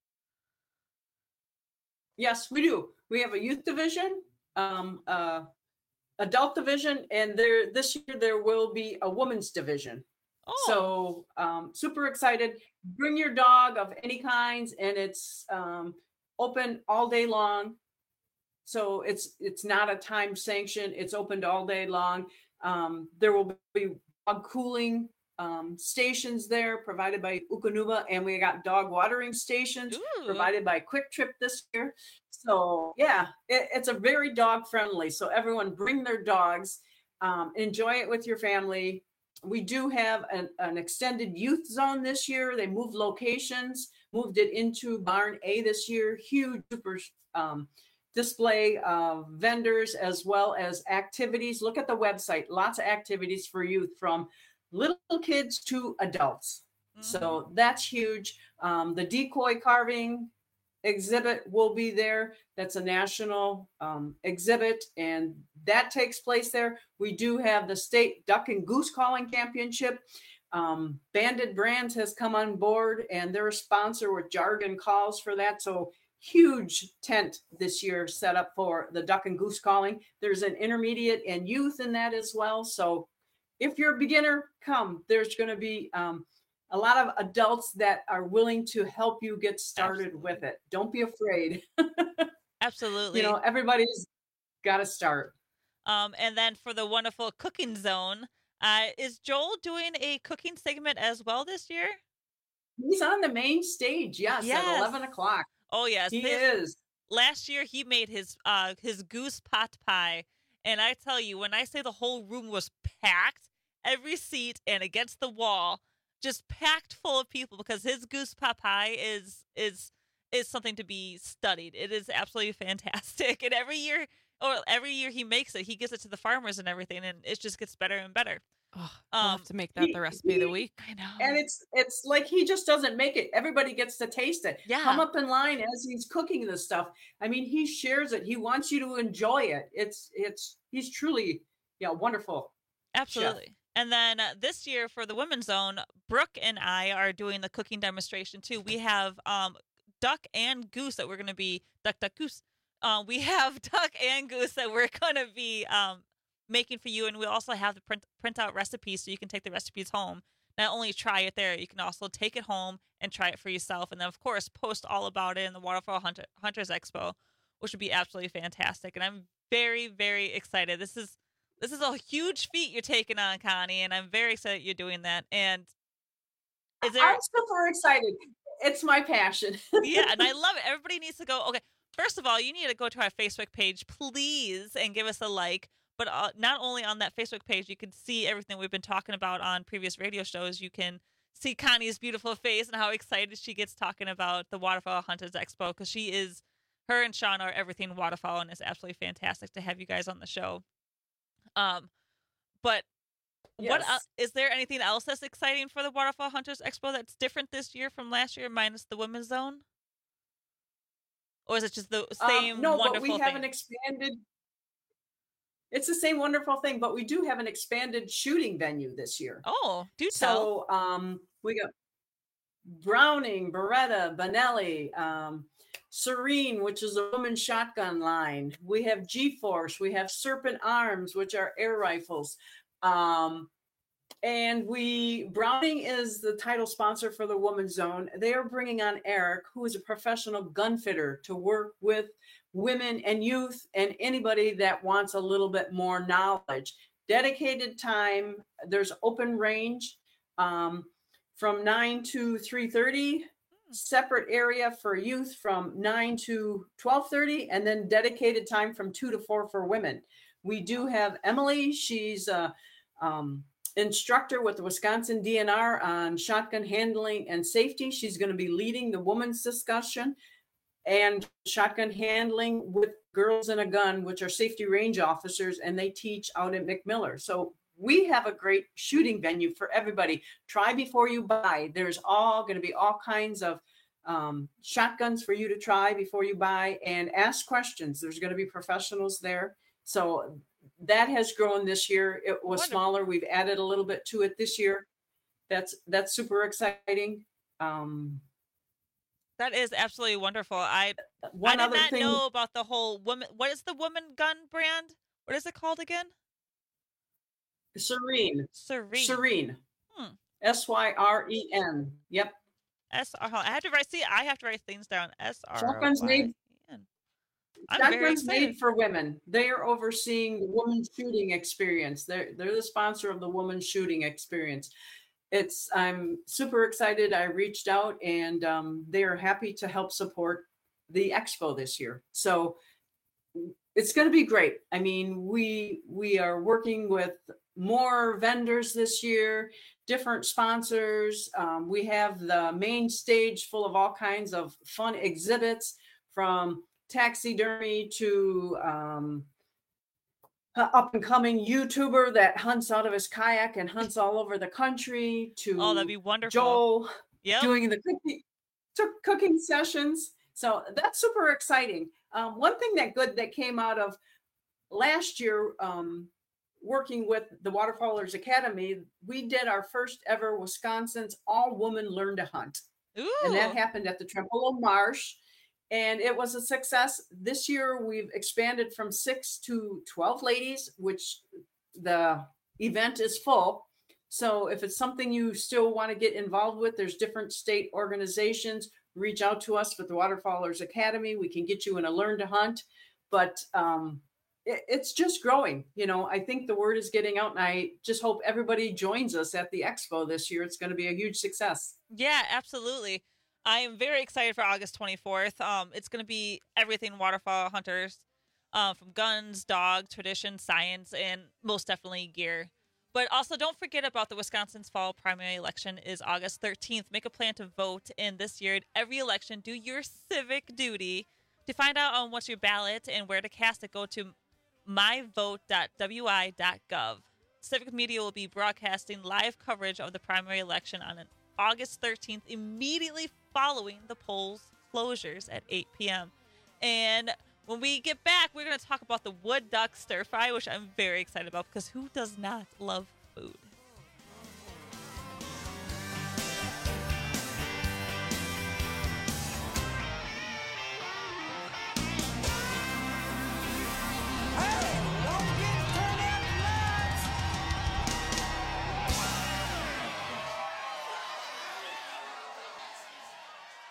Yes, we do. We have a youth division, um, uh, adult division, and there this year there will be a women's division.
Oh.
So um, super excited. Bring your dog of any kinds, and it's um, open all day long. So it's it's not a time sanction. It's opened all day long. Um, there will be dog cooling um, stations there provided by Ukunuba, and we got dog watering stations
Ooh.
provided by Quick Trip this year. So yeah, it, it's a very dog friendly. So everyone bring their dogs, um, enjoy it with your family. We do have an, an extended youth zone this year. They moved locations, moved it into Barn A this year. Huge, super um, display of vendors as well as activities. Look at the website. Lots of activities for youth, from little kids to adults. Mm-hmm. So that's huge. Um, the decoy carving exhibit will be there. That's a national um, exhibit, and that takes place there. We do have the state duck and goose calling championship. Um, Banded Brands has come on board, and they're a sponsor with Jargon Calls for that. So huge tent this year set up for the duck and goose calling. There's an intermediate and youth in that as well. So if you're a beginner, come. There's going to be um, a lot of adults that are willing to help you get started Absolutely. with it. Don't be afraid.
Absolutely.
You know, everybody's got to start.
Um, and then for the wonderful cooking zone, uh, is Joel doing a cooking segment as well this year?
He's on the main stage, yes,
yes.
at eleven o'clock.
Oh, yes.
He
his,
is.
Last year, he made his uh, his goose pot pie. And I tell you, when I say the whole room was packed, every seat and against the wall, just packed full of people, because his goose pot pie is is is something to be studied. It is absolutely fantastic. And every year, or every year he makes it, he gives it to the farmers and everything, and it just gets better and better.
Oh, I'll
um,
have to make that the recipe of the week.
I know.
And it's it's like he just doesn't make it. Everybody gets to taste it.
Yeah.
Come up in line as he's cooking this stuff. I mean, he shares it. He wants you to enjoy it. It's it's he's truly, yeah, wonderful.
Absolutely. Chef. And then uh, this year for the Women's Zone, Brooke and I are doing the cooking demonstration too. We have um, duck and goose that we're going to be, duck, duck, goose. Uh, we have duck and goose that we're going to be um, making for you. And we also have the print, print out recipes, so you can take the recipes home. Not only try it there, you can also take it home and try it for yourself. And then, of course, post all about it in the Waterfowl Hunter, Hunters Expo, which would be absolutely fantastic. And I'm very, very excited. This is This is a huge feat you're taking on, Connie, and I'm very excited you're doing that. And is there?
I'm super excited. it's my passion.
Yeah, and I love it. Everybody needs to go. Okay, first of all, you need to go to our Facebook page, please, and give us a like. But uh, not only on that Facebook page, you can see everything we've been talking about on previous radio shows. You can see Connie's beautiful face and how excited she gets talking about the Waterfowl Hunters Expo, because she is, her and Sean are everything waterfowl, and it's absolutely fantastic to have you guys on the show. Um, but
Yes.
what el- is there anything else that's exciting for the Waterfowl Hunters Expo that's different this year from last year, minus the women's zone? Or is it just the same
um, no,
wonderful
but we
thing?
have an expanded. It's the same wonderful thing, but we do have an expanded shooting venue this year.
Oh, do tell.
So um, we got Browning, Beretta, Benelli, um, Serene, which is a woman's shotgun line. We have G-Force. We have Serpent Arms, which are air rifles. Um, and we, Browning is the title sponsor for the Women's Zone. They are bringing on Eric, who is a professional gun fitter, to work with women and youth and anybody that wants a little bit more knowledge. Dedicated time. There's open range um, from nine to three thirty. Separate area for youth from nine to twelve thirty, and then dedicated time from two to four for women. We do have Emily. She's a um, instructor with the Wisconsin D N R on shotgun handling and safety. She's going to be leading the women's discussion and shotgun handling with Girls in a Gun, which are safety range officers, and they teach out at McMiller. So we have a great shooting venue for everybody. Try before you buy. There's all going to be all kinds of um, shotguns for you to try before you buy, and ask questions. There's going to be professionals there. So that has grown this year. It was
Wonderful.
smaller. We've added a little bit to it this year. That's that's super exciting. Um,
That is absolutely wonderful. I
One
I did
other
not
thing-
know about the whole woman. What is the woman gun brand? What is it called again?
Serene.
Serene.
Serene.
Hmm.
S Y R E N. Yep.
S R. I have to write. See, I have to write things down. S R.
Shotguns made.
I'm very
Shotguns
excited.
made for women. They are overseeing the women's shooting experience. They're they're the sponsor of the women's shooting experience. It's I'm super excited. I reached out, and um, they are happy to help support the expo this year. So it's going to be great. I mean, we we are working with more vendors this year, different sponsors. Um, we have the main stage full of all kinds of fun exhibits, from taxidermy to um, a up and coming YouTuber that hunts out of his kayak and hunts all over the country, to
Oh, that'd be wonderful.
Joel
Yep.
doing the cooking, to cooking sessions. So that's super exciting. Um, one thing that good that came out of last year, um, working with the Waterfowlers Academy, we did our first ever Wisconsin's All Women Learn to Hunt.
Ooh.
And that happened at the Trempealeau Marsh. And it was a success. This year, we've expanded from six to twelve ladies, which the event is full. So if it's something you still want to get involved with, there's different state organizations. Reach out to us with the Waterfowlers Academy. We can get you in a Learn to Hunt. But um, it, it's just growing. You know, I think the word is getting out, and I just hope everybody joins us at the expo this year. It's going to be a huge success.
Yeah, absolutely. I am very excited for August twenty-fourth. Um, it's going to be everything waterfowl hunters, uh, from guns, dogs, tradition, science, and most definitely gear. But also, don't forget about the Wisconsin's fall primary election is August thirteenth. Make a plan to vote in this year. At every election, do your civic duty. To find out on what's your ballot and where to cast it, go to my vote dot w i dot gov. Civic Media will be broadcasting live coverage of the primary election on an August thirteenth, immediately following the polls closures at eight p.m. And when we get back, we're going to talk about the wood duck stir fry, which I'm very excited about, because who does not love food?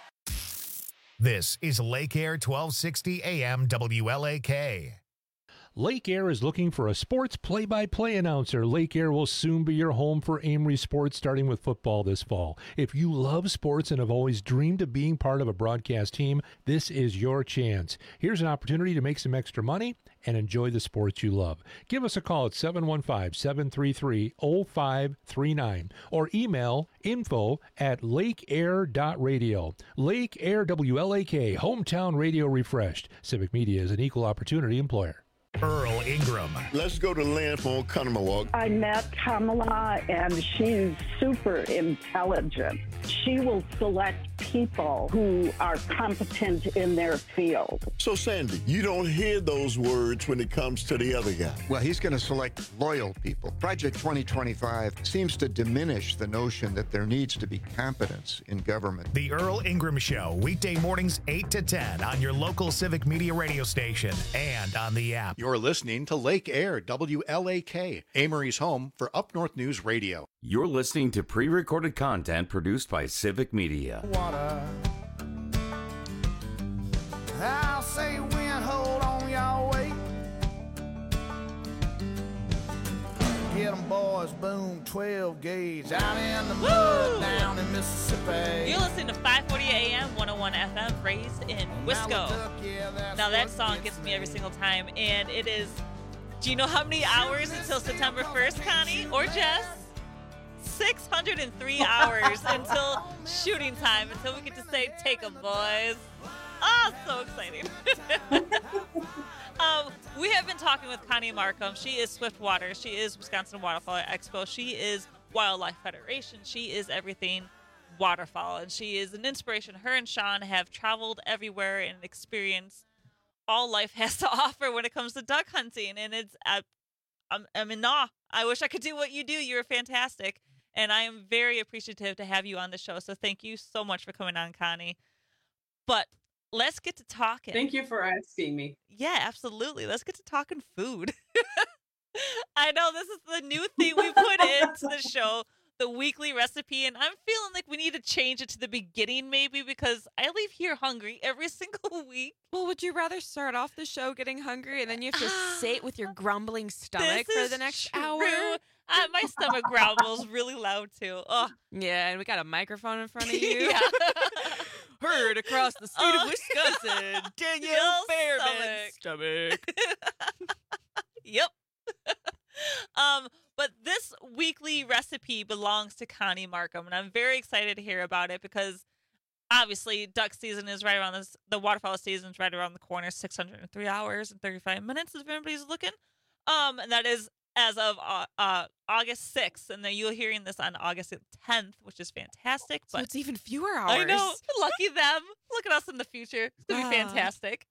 This is Lake Air twelve sixty A M W L A K.
Lake Air is looking for a sports play-by-play announcer. Lake Air will soon be your home for Amory Sports, starting with football this fall. If you love sports and have always dreamed of being part of a broadcast team, this is your chance. Here's an opportunity to make some extra money and enjoy the sports you love. Give us a call at seven one five, seven three three, zero five three nine or email info at lakeair dot radio. Lake Air W L A K, hometown radio refreshed. Civic Media is an equal opportunity employer.
Earl Ingram.
Let's go to Lynn from Oconomowoc.
I met Kamala, and she's super intelligent. She will select people who are competent in their field.
So, Sandy, you don't hear those words when it comes to the other guy.
Well, he's going to select loyal people. Project twenty twenty-five seems to diminish the notion that there needs to be competence in government.
The Earl Ingram Show, weekday mornings eight to ten on your local Civic Media radio station and on the app.
You're listening to Lake Air W L A K, Amory's home for Up North News Radio.
You're listening to pre-recorded content produced by Civic Media.
Water. I'll say wind, hold on, y'all wait. Get them boys, boom, twelve gauge, out in the mud, down in Mississippi.
You're listening to five forty A M, one oh one F M, raised in Wisco. Now that song gets me every single time, and it is, do you know how many hours until September first, Connie or Jess? six hundred three hours until shooting time, until we get to say, take them, boys. Oh, so exciting. um, we have been talking with Connie Markham. She is Swiftwater. She is Wisconsin Waterfowl Expo. She is Wildlife Federation. She is everything waterfowl, and she is an inspiration. Her and Sean have traveled everywhere and experienced all life has to offer when it comes to duck hunting, and it's uh, I'm, I'm in awe. I wish I could do what you do. You're fantastic, and I am very appreciative to have you on the show, so thank you so much for coming on, Connie. But let's get to talking.
Thank you for asking me.
Yeah, absolutely. Let's get to talking food. I know this is the new thing we put into the show, the weekly recipe, and I'm feeling like we need to change it to the beginning maybe, because I leave here hungry every single week.
Well, would you rather start off the show getting hungry and then you have to sit with your grumbling stomach
This
for
is
the next
true.
hour?
Uh, my stomach growls really loud too. Oh.
Yeah, and we got a microphone in front of you.
Yeah.
Heard across the state
Oh.
of Wisconsin, Danielle
Your
Fairman's stomach.
Yep. um, but this weekly recipe belongs to Connie Markham, and I'm very excited to hear about it because obviously duck season is right around this. The waterfowl season is right around the corner. six hundred three hours and thirty-five minutes if anybody's looking. Um, and that is as of uh, uh August sixth, and then you're hearing this on August tenth, which is fantastic.
So
But
it's even fewer hours.
I know, lucky them. Look at us in the future. It's gonna be
Ah.
fantastic.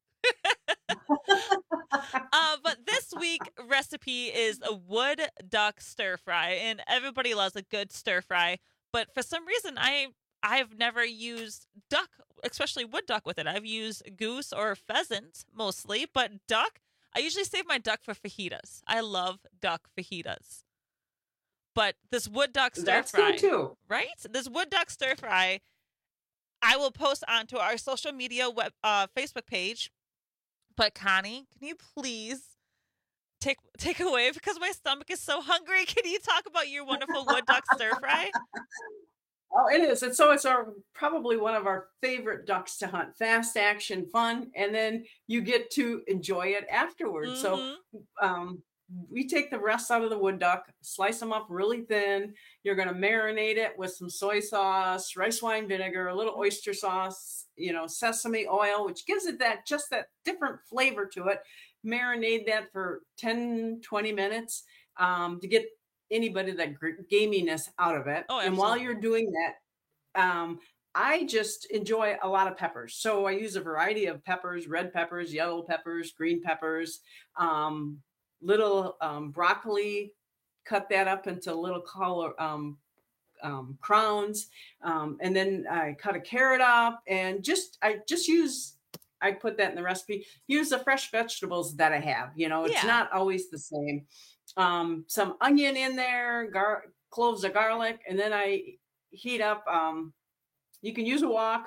uh, but this week recipe is a wood duck stir fry, and everybody loves a good stir fry. But for some reason, I I've never used duck, especially wood duck, with it. I've used goose or pheasant mostly, but duck. I usually save my duck for fajitas. I love duck fajitas. But this wood duck stir
That's
fry,
good too.
right? This wood duck stir fry, I will post onto our social media web uh, Facebook page. But Connie, can you please take take away, because my stomach is so hungry? Can you talk about your wonderful wood duck stir fry?
Oh, it is. And so it's our probably one of our favorite ducks to hunt. Fast action, fun, and then you get to enjoy it afterwards. So
Mm-hmm.
um, we take the rest out of the wood duck, slice them up really thin. You're going to marinate it with some soy sauce, rice wine vinegar, a little oyster sauce, you know, sesame oil, which gives it that just that different flavor to it. Marinate that for ten, twenty minutes um, to get anybody that gr- gaminess out of it.
Oh,
and while
absolutely.
you're doing that, um, I just enjoy a lot of peppers. So I use a variety of peppers, red peppers, yellow peppers, green peppers, um, little um, broccoli, cut that up into little color um, um, crowns. Um, and then I cut a carrot up and just, I just use, I put that in the recipe, use the fresh vegetables that I have, you know, it's
Yeah.
not always the same. Um, some onion in there, gar- cloves of garlic, and then I heat up, um, you can use a wok.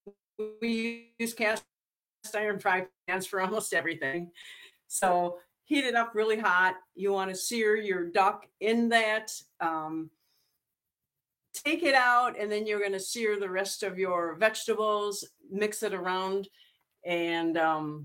We use cast iron fry pans for almost everything. So heat it up really hot. You want to sear your duck in that. Um, take it out, and then you're going to sear the rest of your vegetables, mix it around, and um,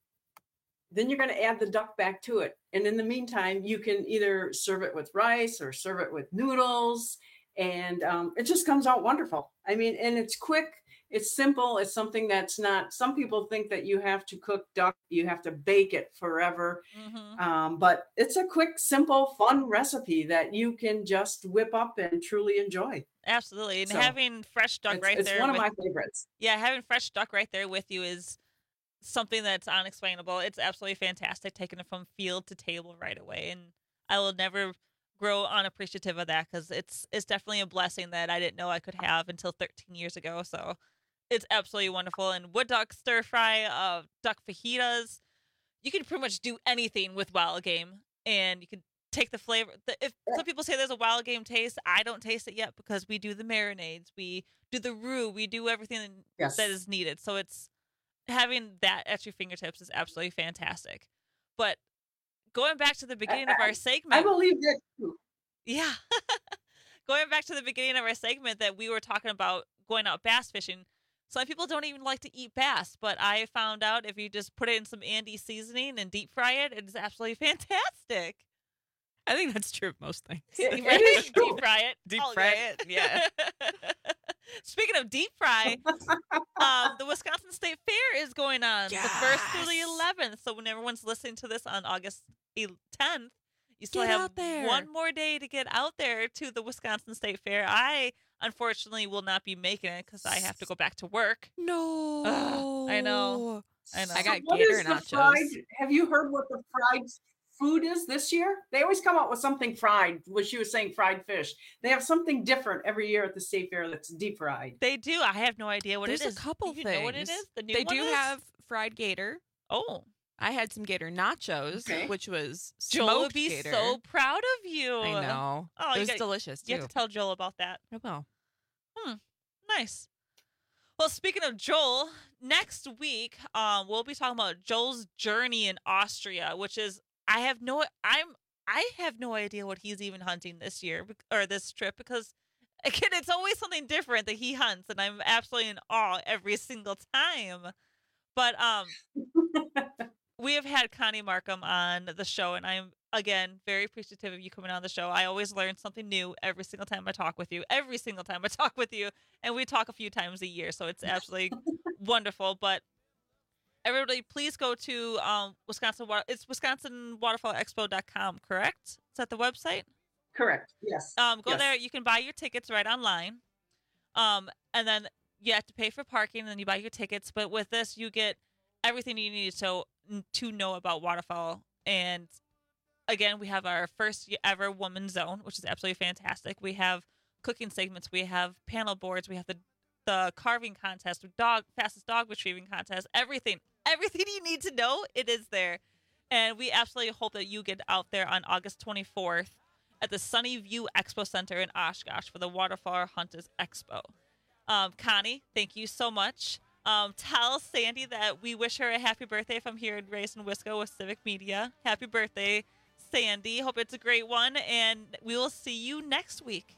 then you're going to add the duck back to it. And in the meantime, you can either serve it with rice or serve it with noodles, and um, it just comes out wonderful. I mean, and it's quick. It's simple. It's something that's not, some people think that you have to cook duck, you have to bake it forever.
Mm-hmm.
Um, but it's a quick, simple, fun recipe that you can just whip up and truly enjoy.
Absolutely. And
So,
having fresh duck
it's,
right
it's
there.
one of
with-
my favorites.
Yeah, having fresh duck right there with you is something that's unexplainable. It's absolutely fantastic, taking it from field to table right away. And I will never grow unappreciative of that, because it's it's definitely a blessing that I didn't know I could have until thirteen years ago. So it's absolutely wonderful. And wood duck stir fry, uh, duck fajitas, you can pretty much do anything with wild game, and you can take the flavor. The, if some people say there's a wild game taste, I don't taste it yet, because we do the marinades, we do the roux, we do everything
Yes.
that is needed. So it's having that at your fingertips is absolutely fantastic. But going back to the beginning
I,
of
I-
our segment,
I believe that too.
yeah. Going back to the beginning of our segment that we were talking about going out bass fishing. Some people don't even like to eat bass, but I found out if you just put it in some Andy seasoning and deep fry it, it's absolutely fantastic.
I think that's true of most things.
It-
Right?
it is true.
Deep fry it.
Deep
all
fry
good.
it, yeah.
Speaking of deep fry, um, the Wisconsin State Fair is going on the first through the
Yes.
eleventh. So when everyone's listening to this on August tenth, you still
Get
have
out there.
one more day to get out there to the Wisconsin State Fair. I unfortunately will not be making it because I have to go back to work.
No.
Ugh, I know. I know.
I got
What
gator
is the
nachos.
fried? Have you heard what the fried food is this year? They always come out with something fried. What she was saying, fried fish. They have something different every year at the state fair that's deep fried.
They do. I have no idea what
There's
it is.
a couple
do you
things.
know what it is? The new
they
one
do
is?
have fried gator.
Oh,
I had some gator nachos,
Okay.
which was
Joel
smoked
would be
gator.
so proud of you.
I know.
Oh,
it
you
was
gotta-
delicious too.
You have to tell Joel about that.
I will.
Hmm. Nice. Well, speaking of Joel, next week um, we'll be talking about Joel's journey in Austria, which is I have no I'm I have no idea what he's even hunting this year bec- or this trip, because again it's always something different that he hunts, and I'm absolutely in awe every single time. But um, we have had Connie Markham on the show, and I'm again very appreciative of you coming on the show. I always learn something new every single time I talk with you. Every single time I talk with you, and we talk a few times a year, so it's absolutely wonderful. But everybody, please go to um, Wisconsin. Water- It's Wisconsin Waterfowl Expo dot com, correct? Is that the website?
Correct. Yes.
Um, go
Yes.
there. You can buy your tickets right online. Um, and then you have to pay for parking, and then you buy your tickets. But with this, you get everything you need to to know about waterfowl. And again, we have our first ever woman zone, which is absolutely fantastic. We have cooking segments. We have panel boards. We have the the carving contest, dog fastest dog retrieving contest. Everything, everything you need to know, it is there. And we absolutely hope that you get out there on August twenty-fourth at the Sunny View Expo Center in Oshkosh for the Waterfowl Hunters Expo. Um, Connie, thank you so much. Um, tell Sandy that we wish her a happy birthday from here in Raisin Wisco with Civic Media. Happy birthday, Sandy. Hope it's a great one, and we will see you next week.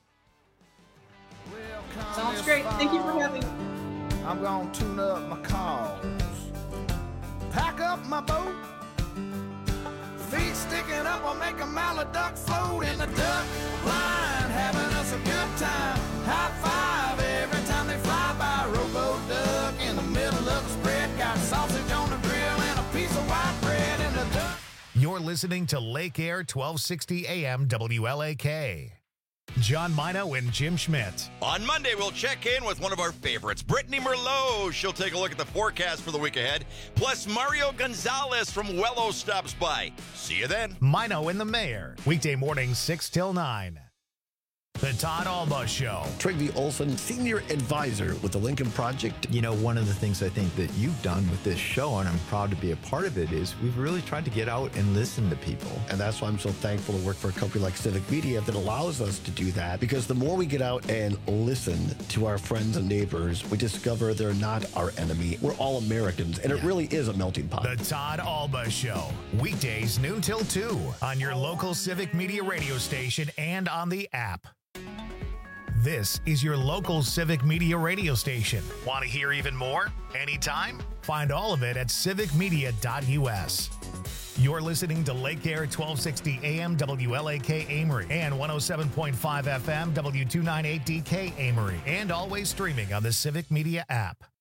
Sounds great. Thank you for having me.
I'm gonna tune up my cars, pack up my boat, feet sticking up, I'll make a mallard duck float in the duck line, having us a good time. High five every time they fly by. Rowboat duck in the middle of the spread, got sausage on the grill and a piece of white bread in the duck.
You're listening to Lake Air twelve sixty A M W L A K. John Mino and Jim Schmidt.
On Monday, we'll check in with one of our favorites, Brittany Merlot. She'll take a look at the forecast for the week ahead. Plus, Mario Gonzalez from Wello stops by. See you then.
Mino and the Mayor. Weekday mornings six till nine. The Todd Alba Show.
Trygve Olson, Senior Advisor with the Lincoln Project.
You know, one of the things I think that you've done with this show, and I'm proud to be a part of it, is we've really tried to get out and listen to people.
And that's why I'm so thankful to work for a company like Civic Media that allows us to do that, because the more we get out and listen to our friends and neighbors, we discover they're not our enemy. We're all Americans, and it really is a melting pot.
The Todd Alba Show. Weekdays noon till two on your local Civic Media radio station and on the app. This is your local Civic Media radio station. Want to hear even more? Anytime? Find all of it at civic media dot u s. You're listening to Lake Air twelve sixty A M W L A K Amory and one oh seven point five F M W two ninety-eight D K Amory, and always streaming on the Civic Media app.